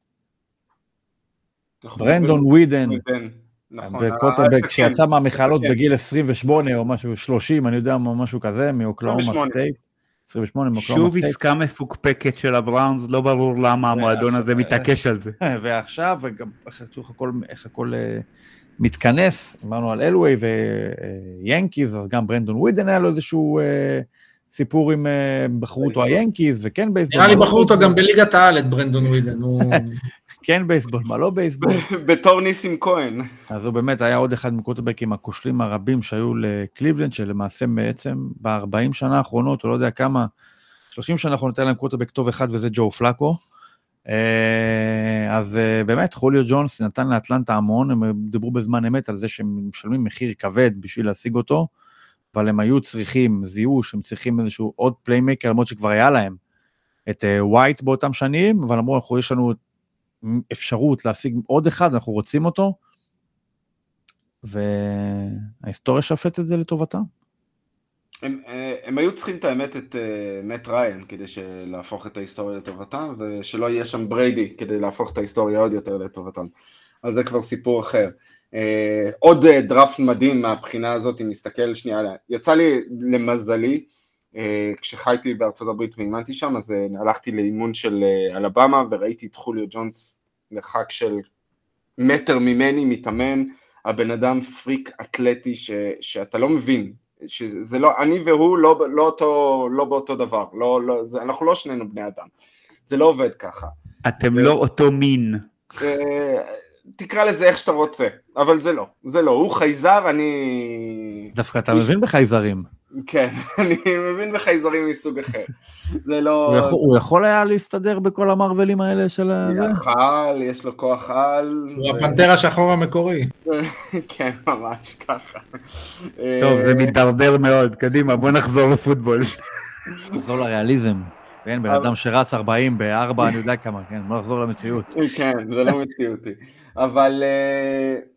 ברנדון ווידן, בקוטרבק שיצא מהמכללות בגיל 28 או משהו, 30, אני יודע משהו כזה, מאוקלאומה סטייט. 28 מאוקלאומה שוב סטייט. עסקה מפוקפקת של הבראונס, לא ברור למה המועדון הזה מתעקש על זה. ועכשיו, וגם איך הכל מתכנס, אמרנו על אלווי ויאנקיז, אז גם ברנדון ווידן היה לו איזשהו סיפור עם בחרו אותו היאנקיז, וכן בייסבול. נראה לי בחרו אותו גם בליגת העל את ברנדון ווידן. כן בייסבול, מה לא בייסבול? בתור ניסים כהן. אז הוא באמת היה עוד אחד מקוטרבקים הכושלים הרבים שהיו לקליבלנד, שלמעשה בעצם ב-40 שנה האחרונות, או לא יודע כמה, 30 שנה אנחנו נתן להם קוטרבק טוב אחד, וזה ג'ו פלאקו. אז באמת חוליו ג'ונס נתן לאטלנטה המון, הם דיברו בזמן אמת על זה שהם משלמים מחיר כבד בשביל להשיג אותו, אבל הם היו צריכים, זיהו שהם צריכים איזשהו עוד פליימקר, למרות שכבר היה להם את ווייט באותם שנים, אבל אמרו, יש לנו אפשרות להשיג עוד אחד, אנחנו רוצים אותו, וההיסטוריה שפט את זה לטובתם. הם היו צריכים את האמת את מאט ריין, כדי להפוך את ההיסטוריה לטובתם, ושלא יהיה שם בריידי, כדי להפוך את ההיסטוריה עוד יותר לטובתם. אז זה כבר סיפור אחר. עוד דראפט מדהים מהבחינה הזאת, אם נסתכל שנייה עליה. יצא לי למזלי, כשחייתי בארצות הברית ואימנתי שם, אז הלכתי לאימון של אלבמה, וראיתי את חוליו ג'ונס מרחק של מטר ממני, מתאמן, הבן אדם פריק אתלטי שאתה לא מבין, שזה לא, אני והוא לא באותו דבר, אנחנו לא שנינו בני אדם, זה לא עובד ככה. אתם לא אותו מין. תקרא לזה איך שאתה רוצה, אבל זה לא, הוא חייזר, אני... דווקא אתה מבין בחייזרים. כן, אני מבין בחייזרים מסוג אחר. זה לא... הוא יכול היה להסתדר בכל המרוולים האלה של זה? יש לו כוח על. הוא הפנתר השחור המקורי. כן, ממש ככה. טוב, זה מתדרדר מאוד, קדימה, בוא נחזור לפוטבול. נחזור לריאליזם. כן, בן אדם שרץ 40 ב-4, אני יודע כמה, כן, בוא נחזור למציאות. כן, זה לא מציאותי. אבל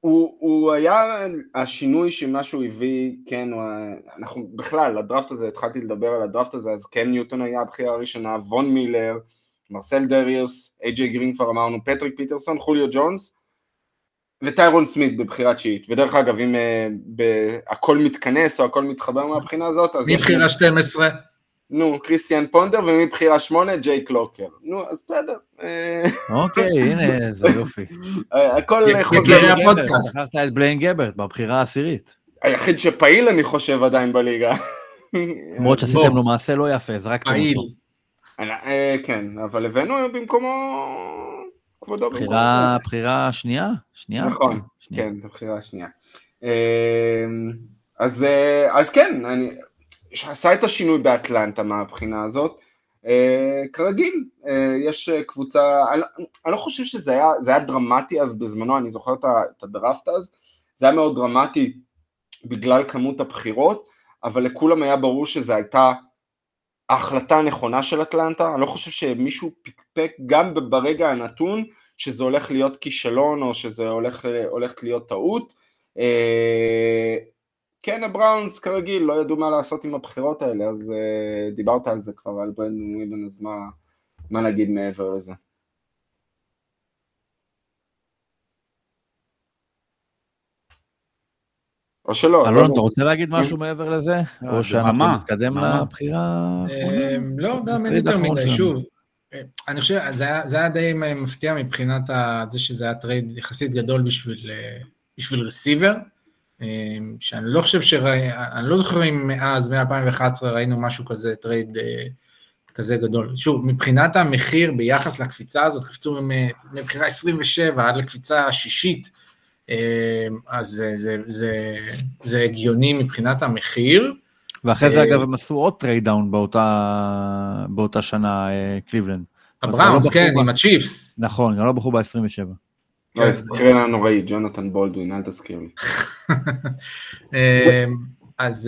הוא היה השינוי שמה שהוא הביא, כן, אנחנו בכלל, הדראפט הזה, התחלתי לדבר על הדראפט הזה, אז קם ניוטון היה הבחירה הראשונה, וון מילר, מרסל דריוס, איי-ג'יי גרין כבר אמרנו, פטריק פיטרסון, חוליו ג'ונס, וטיירון סמית בבחירת שיעית, ודרך אגב, אם הכל מתכנס או הכל מתחבר מהבחינה הזאת, אז מבחירה 12. נו, קריסטיאן פונדר, ומבחירה 8, ג'יי קלוקר. נו, אז בסדר. אוקיי, הנה, זה יופי. הכל יקירי הפודקאסט. בחרת את בליין גברט בבחירה העשירית. היחיד שפעיל, אני חושב, עדיין בליגה. למרות שעשיתם לו מעשה לא יפה, זה רק פעיל. כן, אבל הבאנו במקומו כבודו. בחירה שנייה? נכון, כן, בחירה שנייה. אז כן, שעשה את השינוי באטלנטה מהבחינה הזאת, כרגיל, יש קבוצה, אני לא חושב שזה היה דרמטי אז בזמנו, אני זוכר את הדראפט אז, זה היה מאוד דרמטי בגלל כמות הבחירות, אבל לכולם היה ברור שזו הייתה ההחלטה הנכונה של אטלנטה, אני לא חושב שמישהו פקפק גם ברגע הנתון, שזה הולך להיות כישלון או שזה הולך להיות טעות, כן, הבראונס כרגיל לא ידעו מה לעשות עם הבחירות האלה, אז דיברת על זה כבר, על ברנדון וויבן, אז מה נגיד מעבר לזה? או שלא. אלון, אתה רוצה להגיד משהו מעבר לזה? או שאנחנו נתקדם לבחירה? לא, גם אין יותר מדי, שוב. אני חושב, זה היה די מפתיע מבחינת זה שזה היה טרייד יחסית גדול בשביל רסיבר, שאני לא חושב אני לא זוכר אם מאז, מ-2011 ראינו משהו כזה, טרייד כזה גדול. שוב, מבחינת המחיר ביחס לקפיצה הזאת, קפצו מבחירה 27 עד לקפיצה השישית, אז זה הגיוני מבחינת המחיר. ואחרי זה אגב הם עשו עוד טרייד דאון באותה שנה, קליבלנד. הבראונס, כן, עם הצ'יפס. נכון, גם לא בחרו ב-27. זה קרינה נוראי, ג'ונתן בולדווין, אל תזכיר לי. אז...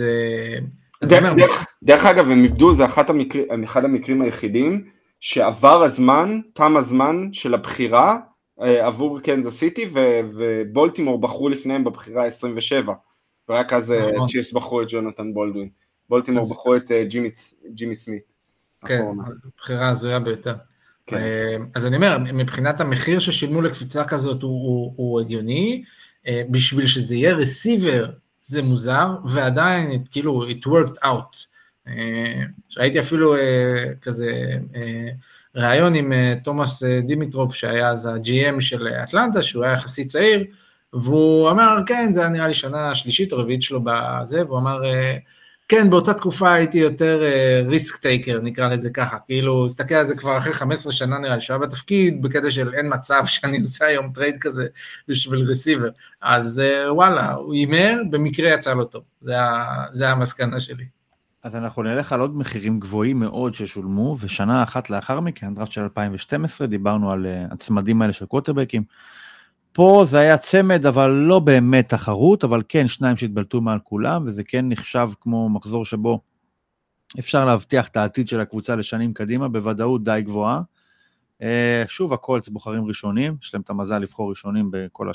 דרך אגב, הם איבדו, זה אחד המקרים היחידים, שעבר הזמן, תם הזמן של הבחירה, עבור קנזס סיטי, ובולטימור בחרו לפניהם בבחירה 27, ורק אז צ'יפס בחרו את ג'ונתן בולדווין. בולטימור בחרו את ג'ימי סמית. כן, הבחירה הזויה ביותר. אז אני אומר, מבחינת המחיר ששילמו לקפיצה כזאת הוא הגיוני, בשביל שזה יהיה רסיבר זה מוזר, ועדיין כאילו it worked out. שהייתי אפילו כזה ראיון עם תומאס דימיטרוב, שהיה אז ה-GM של אטלנטה, שהוא היה יחסי צעיר, והוא אמר, כן, זה היה נראה לי שנה שלישית או רביעית שלו בזה, והוא אמר, כן, באותה תקופה הייתי יותר ריסק טייקר, נקרא לזה ככה, כאילו, הסתכל על זה כבר אחרי 15 שנה נראה לי, שהיה בתפקיד, בקטע של אין מצב שאני עושה היום טרייד כזה בשביל רסיבר, אז וואלה, הוא יימר, במקרה יצא לו טוב, זה המסקנה שלי. אז אנחנו נלך על עוד מחירים גבוהים מאוד ששולמו, ושנה אחת לאחר מכן, דראפט של 2012, דיברנו על הצמדים האלה של קווטרבקים, פה זה היה צמד, אבל לא באמת תחרות, אבל כן, שניים שהתבלטו מעל כולם, וזה כן נחשב כמו מחזור שבו אפשר להבטיח את העתיד של הקבוצה לשנים קדימה, בוודאות די גבוהה. שוב, הקולץ בוחרים ראשונים, יש להם את המזל לבחור ראשונים בכל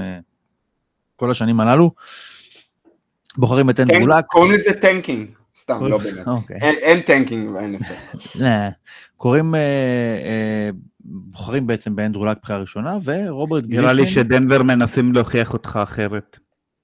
השנים הללו. בוחרים את אנדרו לק. קוראים לזה טנקינג, סתם, לא באמת. אין טנקינג ב-NFL. קוראים... בוחרים בעצם באנדרו לק בחירה ראשונה, ורוברט גריפין... נראה לי שדנבר מנסים להוכיח אותך אחרת.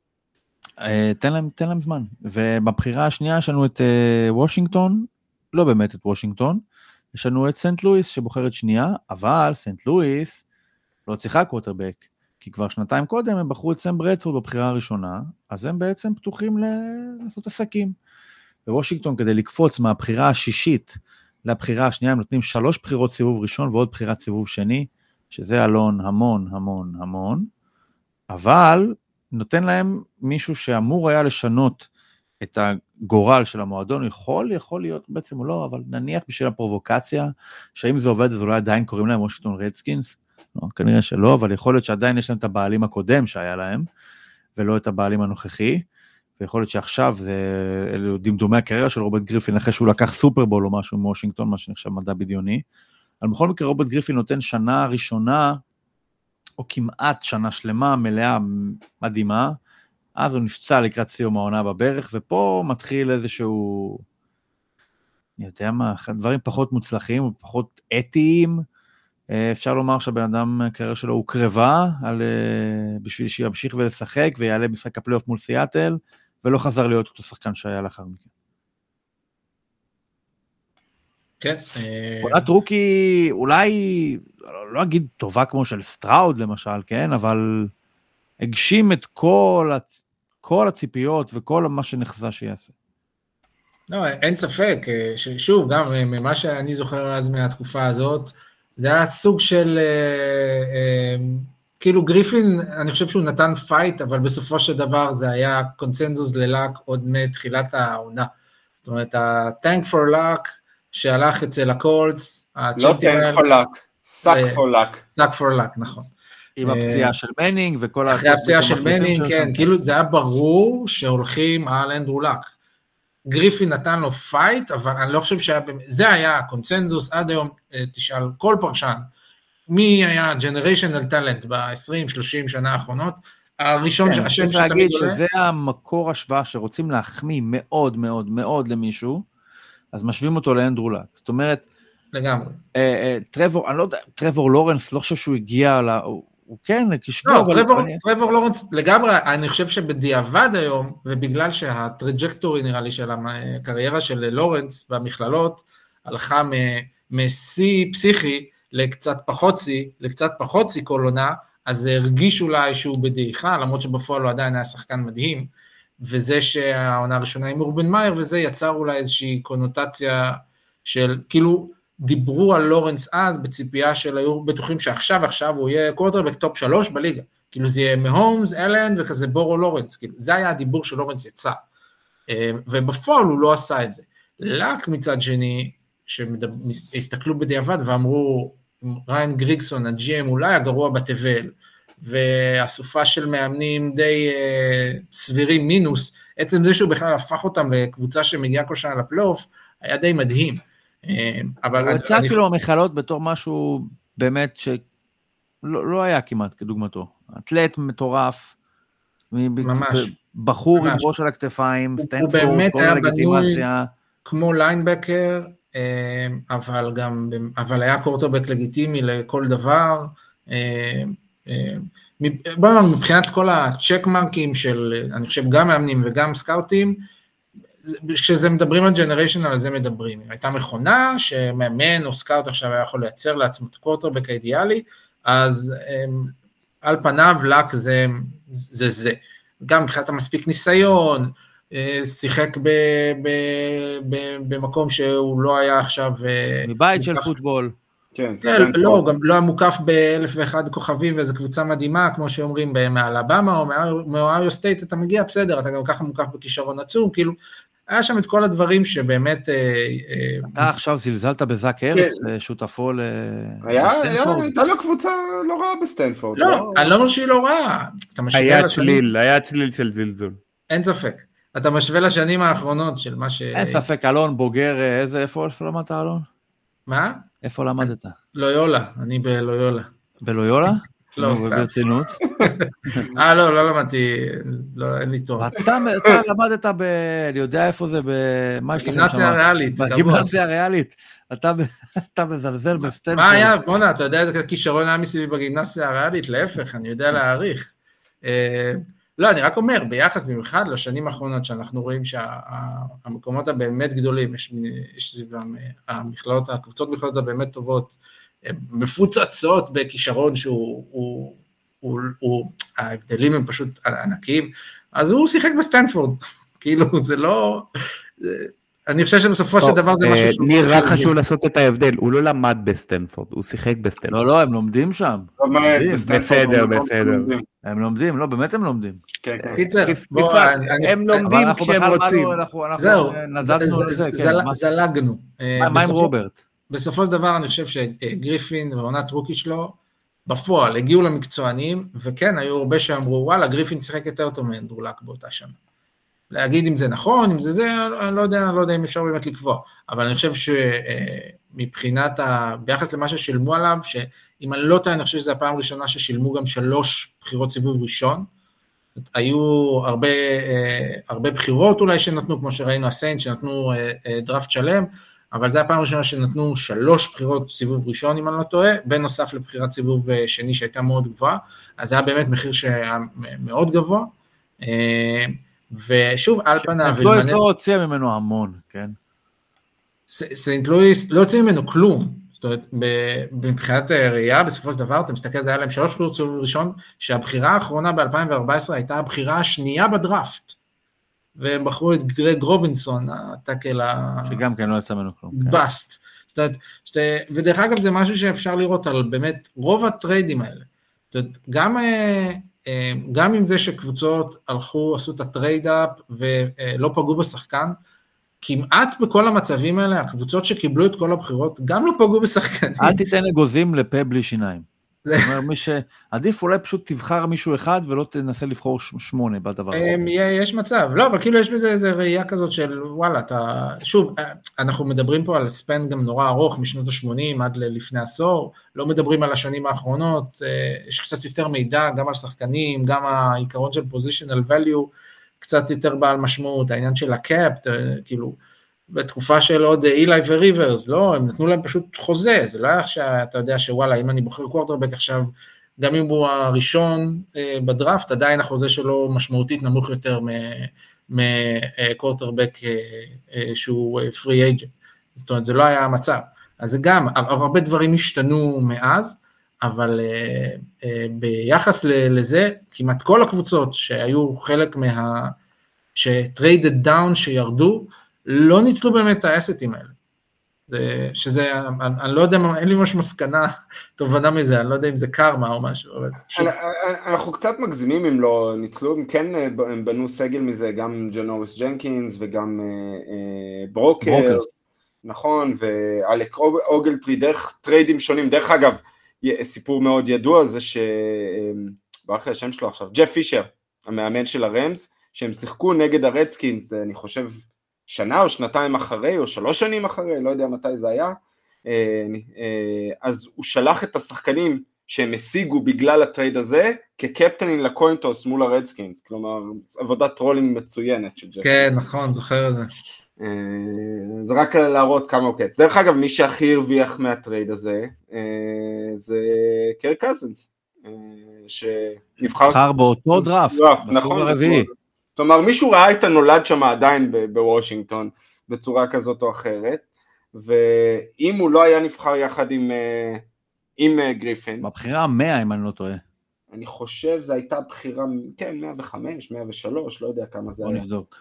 תן להם זמן. ובבחירה השנייה יש לנו את וושינגטון, לא באמת את וושינגטון, יש לנו את סנט לואיס שבוחרת שנייה, אבל סנט לואיס לא צריכה קווטרבק, כי כבר שנתיים קודם הם בחרו את סם ברדפורד בבחירה הראשונה, אז הם בעצם פתוחים לעשות עסקים. ווושינגטון כדי לקפוץ מהבחירה השישית, לבחירה השנייה הם נותנים 3 בחירות סיבוב ראשון ועוד בחירת סיבוב שני, שזה אלון המון, אבל נותן להם מישהו שאמור היה לשנות את הגורל של המועדון, יכול להיות, בעצם הוא לא, אבל נניח בשביל הפרובוקציה, שאם זה עובד אז אולי עדיין קוראים להם וושינגטון רדסקינס, לא, כנראה שלא, אבל יכול להיות שעדיין יש להם את הבעלים הקודם שהיה להם, ולא את הבעלים הנוכחי, ויכול להיות שעכשיו אלו דמדומי הקריירה של רוברט גריפין, אחרי שהוא לקח סופרבול או משהו מוושינגטון, מה שנחשב מדע בדיוני, אבל בכל מקרה רוברט גריפין נותן שנה ראשונה או כמעט שנה שלמה, מלאה, מדהימה, אז הוא נפצע לקראת סיום העונה בברך, ופה מתחיל איזשהו, אני יודע מה, דברים פחות מוצלחים, ופחות אתיים, אפשר לומר שהבן אדם הקריירה שלו הוא קרבה, בשביל שימשיך ולשחק, ויעלה משחק הפלייאוף מול סיאטל, ולא חזר להיות אותו שחקן שהיה לאחר מכן. כן. עונת רוקי, אולי, לא אגיד טובה כמו של סטראוד למשל, כן, אבל הגשים את כל הציפיות וכל מה שנחזה שיעשה. לא, אין ספק, ששוב, גם ממה שאני זוכר אז מהתקופה הזאת, זה היה סוג של, כאילו גריפין, אני חושב שהוא נתן פייט, אבל בסופו של דבר זה היה קונסנזוס ללאק עוד מתחילת העונה. זאת אומרת, ה-Tank for Luck שהלך אצל הקולטס, לא Tank for Luck, Suck for Luck. Suck for Luck, נכון. עם הפציעה של מנינג וכל... אחרי הפציעה של מנינג, כן, כאילו זה היה ברור שהולכים על אנדרו לק. גריפין נתן לו פייט, אבל אני לא חושב שהיה, זה היה הקונסנזוס, עד היום תשאל כל פרשן, מי היה ג'נריישנל טלנט ב-20-30 שנה האחרונות, הראשון שהשם שתמיד להגיד שזה המקור השוואה שרוצים להחמיא מאוד מאוד מאוד למישהו, אז משווים אותו לאנדרו לק. זאת אומרת, לגמרי. טרוור, אני לא יודע, טרוור לורנס, לא חושב שהוא הגיע הוא כן, כשבוע. לא, טרוור לורנס, לגמרי, אני חושב שבדיעבד היום, ובגלל שהטראג'קטורי נראה לי של הקריירה של לורנס במכללות, הלכה מסי פסיכי לקצת פחות סי כל עונה, אז זה הרגיש אולי שהוא בדעיכה, למרות שבפועל הוא עדיין היה שחקן מדהים, וזה שהעונה הראשונה עם אורבן מאייר, וזה יצר אולי איזושהי קונוטציה של, כאילו, דיברו על לורנס אז, בציפייה של היו בטוחים שעכשיו הוא יהיה קוורטרבק טופ 3 בליגה, כאילו זה יהיה מהומס, אלן וכזה בורו לורנס, כאילו זה היה הדיבור של לורנס יצא, ובפועל הוא לא עשה את זה. לק מצד שני, שהסתכלו בדיעבד ואמרו, ריין גריגסון, הג'י.אם אולי הגרוע בתבל, והסופה של מאמנים די סבירים מינוס, עצם זה שהוא בכלל הפך אותם לקבוצה שמגיעה כל שנה לפלייאוף, היה די מדהים. הוא יצא כאילו המכלות בתור משהו באמת שלא היה כמעט כדוגמתו. אתלט מטורף, ממש. בחור עם ראש על הכתפיים, סטנפורד, הוא באמת היה בנוי כמו ליינבקר, אבל היה קורטרבק לגיטימי לכל דבר, מבחינת כל הצ'ק מרקים של, אני חושב, גם מאמנים וגם סקאוטים, כשזה מדברים על ג'נריישנל, על זה מדברים. הייתה מכונה שמאמן או סקאוט עכשיו היה יכול לייצר לעצמו את הקורטרבק האידיאלי, אז על פניו לק זה. גם מבחינת המספיק ניסיון, שיחק במקום שהוא לא היה עכשיו... מבית של פוטבול. לא, גם לא המוקף ב1,001 כוכבים, ואיזו קבוצה מדהימה, כמו שאומרים, מאלבמה או מאוהיו סטייט, אתה מגיע בסדר, אתה גם ככה מוקף בכישרון עצום, כאילו, היה שם את כל הדברים שבאמת... אתה עכשיו זלזלת בזק ארץ, שותפו לסטנפורד. הייתה לו קבוצה לא רעה בסטנפורד. לא, אני לא אומר שהיא לא רעה. היה צליל של זלזול. אין ספק. אתה משווה לשנים האחרונות של מה ש... אין ספק, אלון בוגר, איפה למדת אלון? מה? איפה למדת? לויולה, אני בלויולה. בלויולה? לא, סתם. ברצינות? לא למדתי, אין לי טוב. אתה למדת אני יודע איפה זה, מה יש לכם שם? בגימנסיה הריאלית. בגימנסיה הריאלית. אתה מזלזל בסטנפורד. מה היה? בונה, אתה יודע איזה כישרון היה מסביבי בגימנסיה הריאלית? להפך, אני יודע להעריך. לא, אני רק אומר, ביחס במיוחד לשנים האחרונות, שאנחנו רואים שהמקומות הבאמת גדולים, יש סביבם המכללות, הקבוצות מכללות הבאמת טובות, מפוצצות בכישרון ההבדלים הם פשוט ענקיים, אז הוא שיחק בסטנפורד, כאילו זה לא, אני חושב שבסופו של דבר זה משהו שהוא... ניר, רק חשוב לעשות את ההבדל, הוא לא למד בסטנפורד, הוא שיחק בסטנפורד. לא, הם לומדים שם. בסדר. הם לומדים, לא, באמת הם לומדים. קיצר, הם לומדים כשהם רוצים. זהו, זלגנו. מה עם רוברט? בסופו של דבר אני חושב שגריפין ועונת רוקי שלו, בפועל הגיעו למקצוענים, וכן, היו הרבה שאמרו, וואלה, גריפין שיחק יותר טוב מאנדרו לק באותה שנה. להגיד אם זה נכון, אם זה, אני לא יודע אם אפשר באמת לקבוע, אבל אני חושב שמבחינת, ביחס למה ששילמו עליו, אם אני לא טועה, אני חושב שזו הפעם הראשונה ששילמו גם 3 בחירות סיבוב ראשון, היו הרבה בחירות אולי שנתנו, כמו שראינו הסיינט, שנתנו דראפט שלם, אבל זו הפעם הראשונה שנתנו 3 בחירות סיבוב ראשון, אם אני לא טועה, בנוסף לבחירת סיבוב שני שהייתה מאוד גבוהה, אז זה היה באמת מחיר שהיה מאוד גבוה, ושוב, על פניו... סנט לואיס לא הוציאה ממנו המון, כן? סנט לואיס לא הוציאה ממנו כלום, זאת אומרת, מבחינת ראייה, בסופו של דבר, אתה מסתכל, זה היה להם 3 בחירות סיבוב ראשון, שהבחירה האחרונה ב-2014 הייתה הבחירה השנייה בדראפט, והם בחרו את גרג רובינסון, הטאקל שגם כן לא יצא ממנו כלום. בסט. זאת אומרת, ודרך אגב זה משהו שאפשר לראות על באמת רוב הטריידים האלה. זאת אומרת, גם עם זה שקבוצות הלכו, עשו את הטרייד-אפ ולא פגעו בשחקן, כמעט בכל המצבים האלה, הקבוצות שקיבלו את כל הבחירות, גם לא פגעו בשחקנים. אל תיתן אגוזים לפה בלי שיניים. זאת אומרת, עדיף אולי פשוט תבחר מישהו אחד, ולא תנסה לבחור 8 בדבר. יש מצב, לא, אבל כאילו יש בזה איזו ראייה כזאת של, וואלה, אתה, שוב, אנחנו מדברים פה על ספן גם נורא ארוך, משנות ה-80 עד לפני עשור, לא מדברים על השנים האחרונות, יש קצת יותר מידע, גם על שחקנים, גם העיקרון של positional value, קצת יותר בעל משמעות, העניין של הקאפ, כאילו, בתקופה של עוד אילי וריברס, לא, הם נתנו להם פשוט חוזה, זה לא היה שאתה יודע שוואלה, אם אני בוחר קוורטרבק עכשיו, גם אם הוא הראשון בדראפט, עדיין החוזה שלו משמעותית נמוך יותר מקוורטרבק שהוא פרי אייג'נט, זאת אומרת, זה לא היה המצב, אז זה גם, הרבה דברים השתנו מאז, אבל ביחס לזה, כמעט כל הקבוצות שהיו חלק שטריידד דאון שירדו, לא ניצלו באמת את האסטים האלה. שזה, אני לא יודע, אין לי משהו מסקנה, תובנה מזה, אני לא יודע אם זה קרמה או משהו, אבל זה פשוט... אנחנו קצת מגזימים אם לא ניצלו, הם כן הם בנו סגל מזה, גם ג'נוריס ג'נקינס וגם ברוקרס, נכון, ואלק אוגלטרי, דרך טריידים שונים, דרך אגב, סיפור מאוד ידוע זה ברח לי השם שלו עכשיו, ג'ף פישר, המאמן של הרמס, שהם שיחקו נגד הרדסקינס, אני חושב, שנה או שנתיים אחרי, או 3 שנים אחרי, לא יודע מתי זה היה, אז הוא שלח את השחקנים שהם השיגו בגלל הטרייד הזה, כקפטנים לקוינטוס מול הרדסקינס, כלומר, עבודת טרולינג מצוינת של ג'ף. כן, נכון, זוכר את זה. זה רק להראות כמה הוא קץ. דרך אגב, מי שהכי הרוויח מהטרייד הזה, זה קרק קזינס, שנבחר באותו דראפט, נכון, הרביעי. כלומר, מישהו ראה את הנולד שם עדיין בוושינגטון, בצורה כזאת או אחרת, ואם הוא לא היה נבחר יחד עם גריפין... בבחירה 100, אם אני לא טועה. אני חושב זו הייתה בחירה, כן, 105, 103, לא יודע כמה זה היה. בוא נבדוק.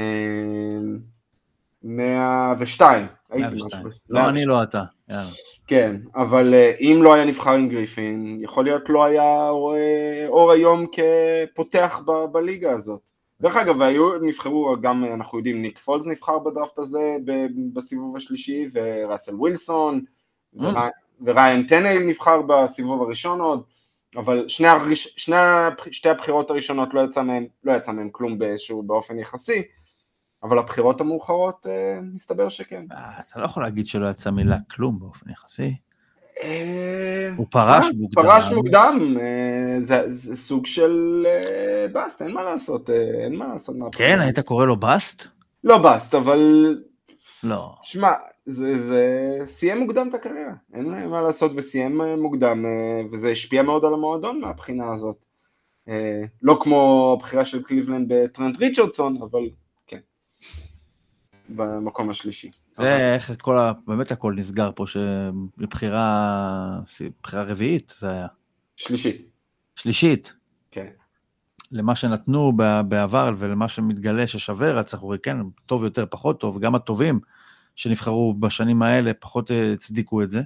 102, הייתי משהו. לא, אני לא אתה. כן, אבל אם לא היה נבחר עם גריפין, יכול להיות לא היה אור היום כפותח בליגה הזאת. דרך אגב, נבחרו גם, אנחנו יודעים, ניק פולס נבחר בדראפט הזה בסיבוב השלישי, וראסל ווילסון, וריין טנל נבחר בסיבוב הראשון עוד, אבל שתי הבחירות הראשונות לא יצא מהם כלום באופן יחסי, אבל הבחירות המאוחרות מסתבר שכן. אתה לא יכול להגיד שלא יצא מילה כלום באופן יחסי. הוא פרש מוקדם. פרש מוקדם, זה סוג של בסט, אין מה לעשות, כן, היית קורא לו בסט? לא בסט, אבל... לא. שמע, זה סיים מוקדם את הקריירה, אין מה לעשות וסיים מוקדם, וזה השפיע מאוד על המועדון מהבחינה הזאת. לא כמו הבחירה של קליבלנד בטרנט ריצ'רדסון, אבל כן. במקום השלישי. זה איך באמת הכל נסגר פה, שבבחירה רביעית זה היה. שלישית. כן. למה שנתנו בעבר ולמה שמתגלה ששווה, הצחורי, כן, טוב יותר, פחות טוב, גם הטובים שנבחרו בשנים האלה פחות הצדיקו את זה.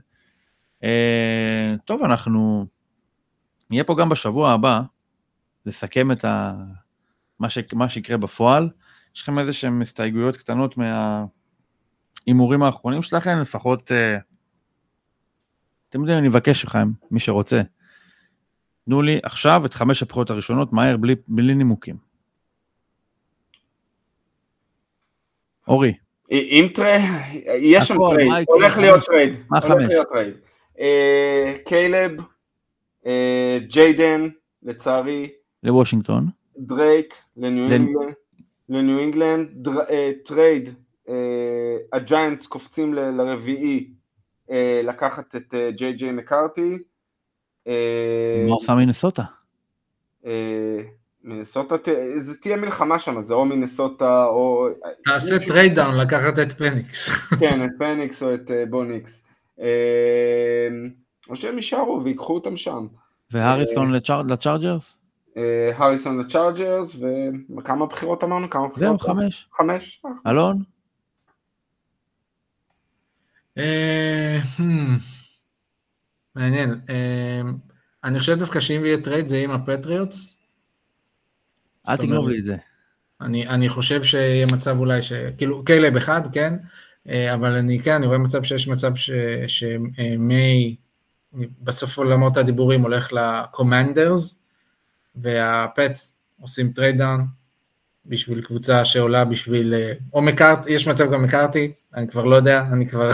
טוב, אנחנו נהיה פה גם בשבוע הבא, לסכם את מה שיקרה בפועל. יש לכם איזה שהן הסתייגויות קטנות מהאימורים האחרונים שלכם, לפחות, אתם יודעים, אני מבקש לכם, מי שרוצה, תנו לי עכשיו את 5 הבחירות הראשונות, מהר, בלי נימוקים. אורי. יש שם טרייד, הולך להיות טרייד. מה 5? קיילב, ג'יידן, לצערי. לוושינגטון. דרייק, לניו אינגלנד. טרייד, הג'יינטס קופצים לרביעי, לקחת את ג'יי מקארתי. מה עושה מינסוטה? מינסוטה, זה תהיה מלחמה שם, זה או מינסוטה או... תעשה טרייד דאון, לקחת את פניקס. כן, את פניקס או את בוניקס. או שהם יישארו ויקחו אותם שם. והריסון לצ'ארג'רס? הריסון לצ'ארג'רס, וכמה בחירות אמרנו? זהו, 5. 5. אלון? מעניין. אני חושב דווקא שאם יהיה טרייד זה עם הפטריוטס. אל תגנוב לי את זה. אני חושב שיהיה מצב אולי כאילו קיילב אחד, כן? אבל אני רואה מצב שיש מצב שמי בסוף עולמות הדיבורים הולך לקומנדרס, והפטס עושים טרייד דאון בשביל קבוצה שעולה בשביל, או מקארטי, יש מצב גם מקארטי, אני כבר לא יודע, אני כבר,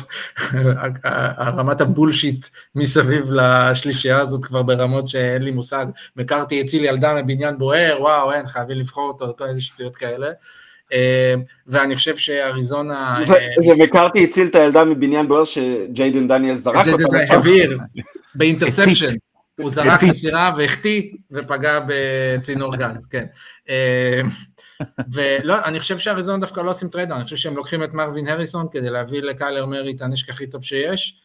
הרמת הבולשיט מסביב לשלישייה הזאת כבר ברמות שאין לי מושג, מקארטי הציל ילדה מבניין בוער, וואו, אין, חייבים לבחור אותו, כל איזה שטויות כאלה, ואני חושב שאריזונה... זה מקארטי הציל את הילדה מבניין בוער שג'יידן דניאל זרק אותה. שג'יידן העביר, באינטרספשן. הוא זרק חסירה והחטיא ופגע בצינור גז, כן. ולא, אני חושב שהאריזונה דווקא לא עושים טרייד, אני חושב שהם לוקחים את מרווין הריסון כדי להביא לקיילר מרי את הנשק הכי טוב שיש,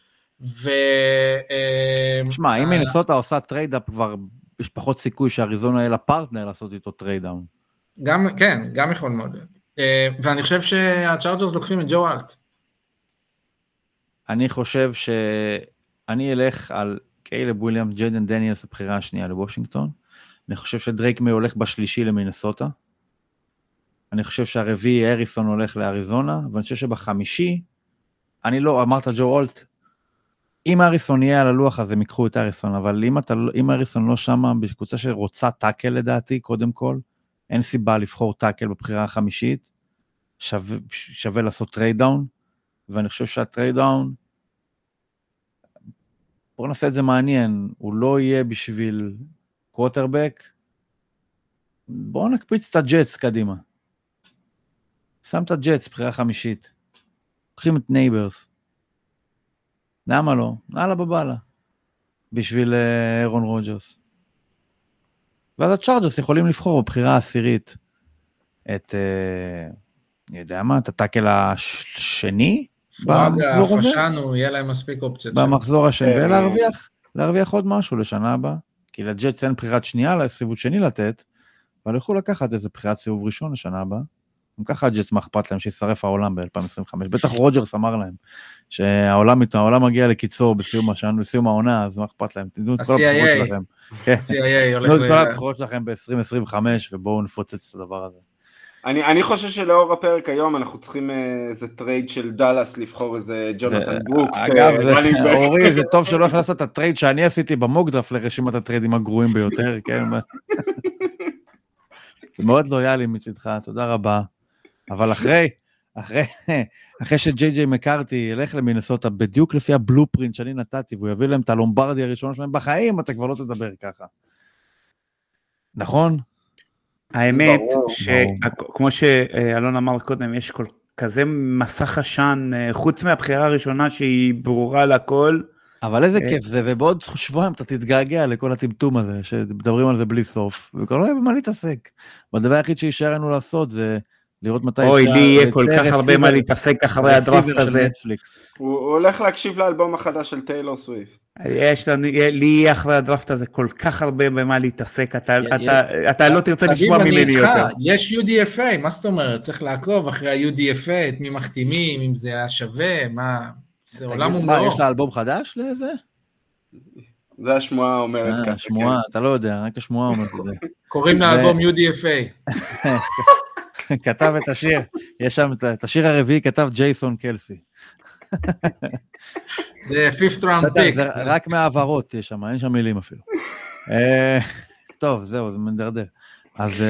שמע, אם מינסוטה עושה טרייד-אפ כבר, יש פחות סיכוי שהאריזונה יהיה לה פרטנר לעשות איתו טרייד-דאון. כן, גם יכול מאוד להיות. ואני חושב שהצ'ארג'רס לוקחים את ג'ו אלט. אני חושב שאני אלך על קיילב וויליאמס, ג'יידן דניאלס, הבחירה השנייה לוושינגטון. אני חושב שדרייק מי הולך בשלישי למינסוטה. אני חושב שהרביעי הריסון הולך לאריזונה, ואני חושב שבחמישי, אני לא, אמרת ג'ו אולט, אם הריסון יהיה על הלוח הזה, הם יקחו את הריסון, אבל אם הריסון לא שמה, בקבוצה שרוצה טאקל לדעתי, קודם כל, אין סיבה לבחור טאקל בבחירה החמישית, שווה לעשות טרייד דאון, ואני חושב שהטרייד דאון, בואו נעשה את זה מעניין, הוא לא יהיה בשביל קווטרבק, בואו נקפיץ את הג'טס קדימה. שם את הג'טס, בחירה חמישית. לוקחים את נייברס. למה לא? נעלה בבאללה. בשביל אירון רוג'רס. ואז הצ'ארג'רס יכולים לבחור בבחירה העשירית את, אני יודע מה, את הטאקל השני? במחזור הזה? פשענו, יהיה להם מספיק אופציות. במחזור השני, ולהרוויח עוד משהו לשנה הבאה. כי לג'טס אין בחירת שנייה, לסיבוב שני לתת, אבל יכולו לקחת איזה בחירת סיבוב ראשון לשנה הבאה. גם ככה הג'טס מה אכפת להם שישרף העולם ב-2025. בטח רוג'רס אמר להם שהעולם מגיע לקיצור בסיום העונה, אז מה אכפת להם? תנו את כל הבחירות שלכם. תנו את כל הבחירות שלכם ב-2025, ובואו נפוצץ את הדבר הזה. אני חושב שלאור הפרק היום אנחנו צריכים איזה טרייד של דלס לבחור איזה ג'ונתן ברוקס. אגב, אורי, זה טוב שלא הכנסות את הטרייד שאני עשיתי במוקדרפט לרשימת הטריידים הגרועים ביותר, כן? זה מאוד לויאלי מצדך, תודה רבה. אבל אחרי שג'יי מקארטי ילך למינסוטה, בדיוק לפי הבלופרינט שאני נתתי, והוא יביא להם את הלומברדי הראשון שלהם בחיים, אתה כבר לא תדבר ככה. נכון? האמת, כמו שאלון אמר קודם, יש כזה מסך עשן, חוץ מהבחירה הראשונה שהיא ברורה לכל. אבל איזה כיף זה, ובעוד שבועיים אתה תתגעגע לכל הטמטום הזה, שמדברים על זה בלי סוף, וכבר לא יהיה במה להתעסק. והדבר היחיד שישאר לנו לעשות זה לראות מתי... אוי, לי יהיה כל כך הרבה מה להתעסק אחרי הדראפט הזה. הוא הולך להקשיב לאלבום החדש של טיילור סוויפט. לי יהיה אחרי הדראפט הזה כל כך הרבה במה להתעסק, אתה לא תרצה לשמוע ממני יותר. יש UDFA, מה זאת אומרת? צריך לעקוב אחרי ה-UDFA, את מי מחתימים, אם זה היה שווה, מה... זה עולם ומאור. יש לה אלבום חדש לזה? זה השמועה אומרת ככה. השמועה, אתה לא יודע, רק השמועה אומרת את זה. קוראים לאלבום UDFA. כתב את השיר, יש שם את השיר הרביעי, כתב ג'ייסון קלסי. זה 5th round pick. רק מהעברות יש שם, אין שם מילים אפילו. טוב, זהו, זה מדרדר. אז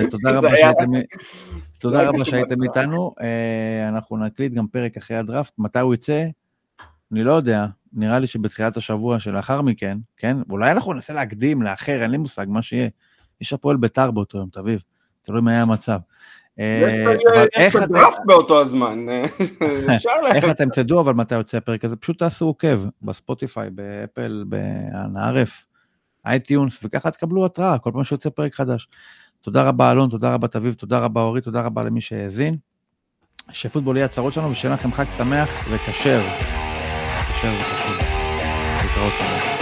תודה רבה שהייתם איתנו, אנחנו נקליט גם פרק אחרי הדראפט, מתי הוא יצא? אני לא יודע, נראה לי שבתחילת השבוע שלאחר מכן, כן, אולי אנחנו ננסה להקדים, לאחר, אין לי מושג, מה שיהיה. יש הפועל בית"ר באותו יום, תביב, תלוי מה היה המצב. יש בדראפט באותו הזמן, איך אתם תדעו, אבל מתי יוצא הפרק הזה, פשוט תעשו עוקב בספוטיפיי, באפל, באנערף, אייטיונס, וככה תקבלו התראה, כל פעם שיוצא פרק חדש. תודה רבה אלון, תודה רבה תביב, תודה רבה אורי, תודה רבה למי שהאזין. שפוטבול יהיה הצרות שלנו, ושיהיה לכם חג שמח וכשר. כשר וחשוב. להתראות.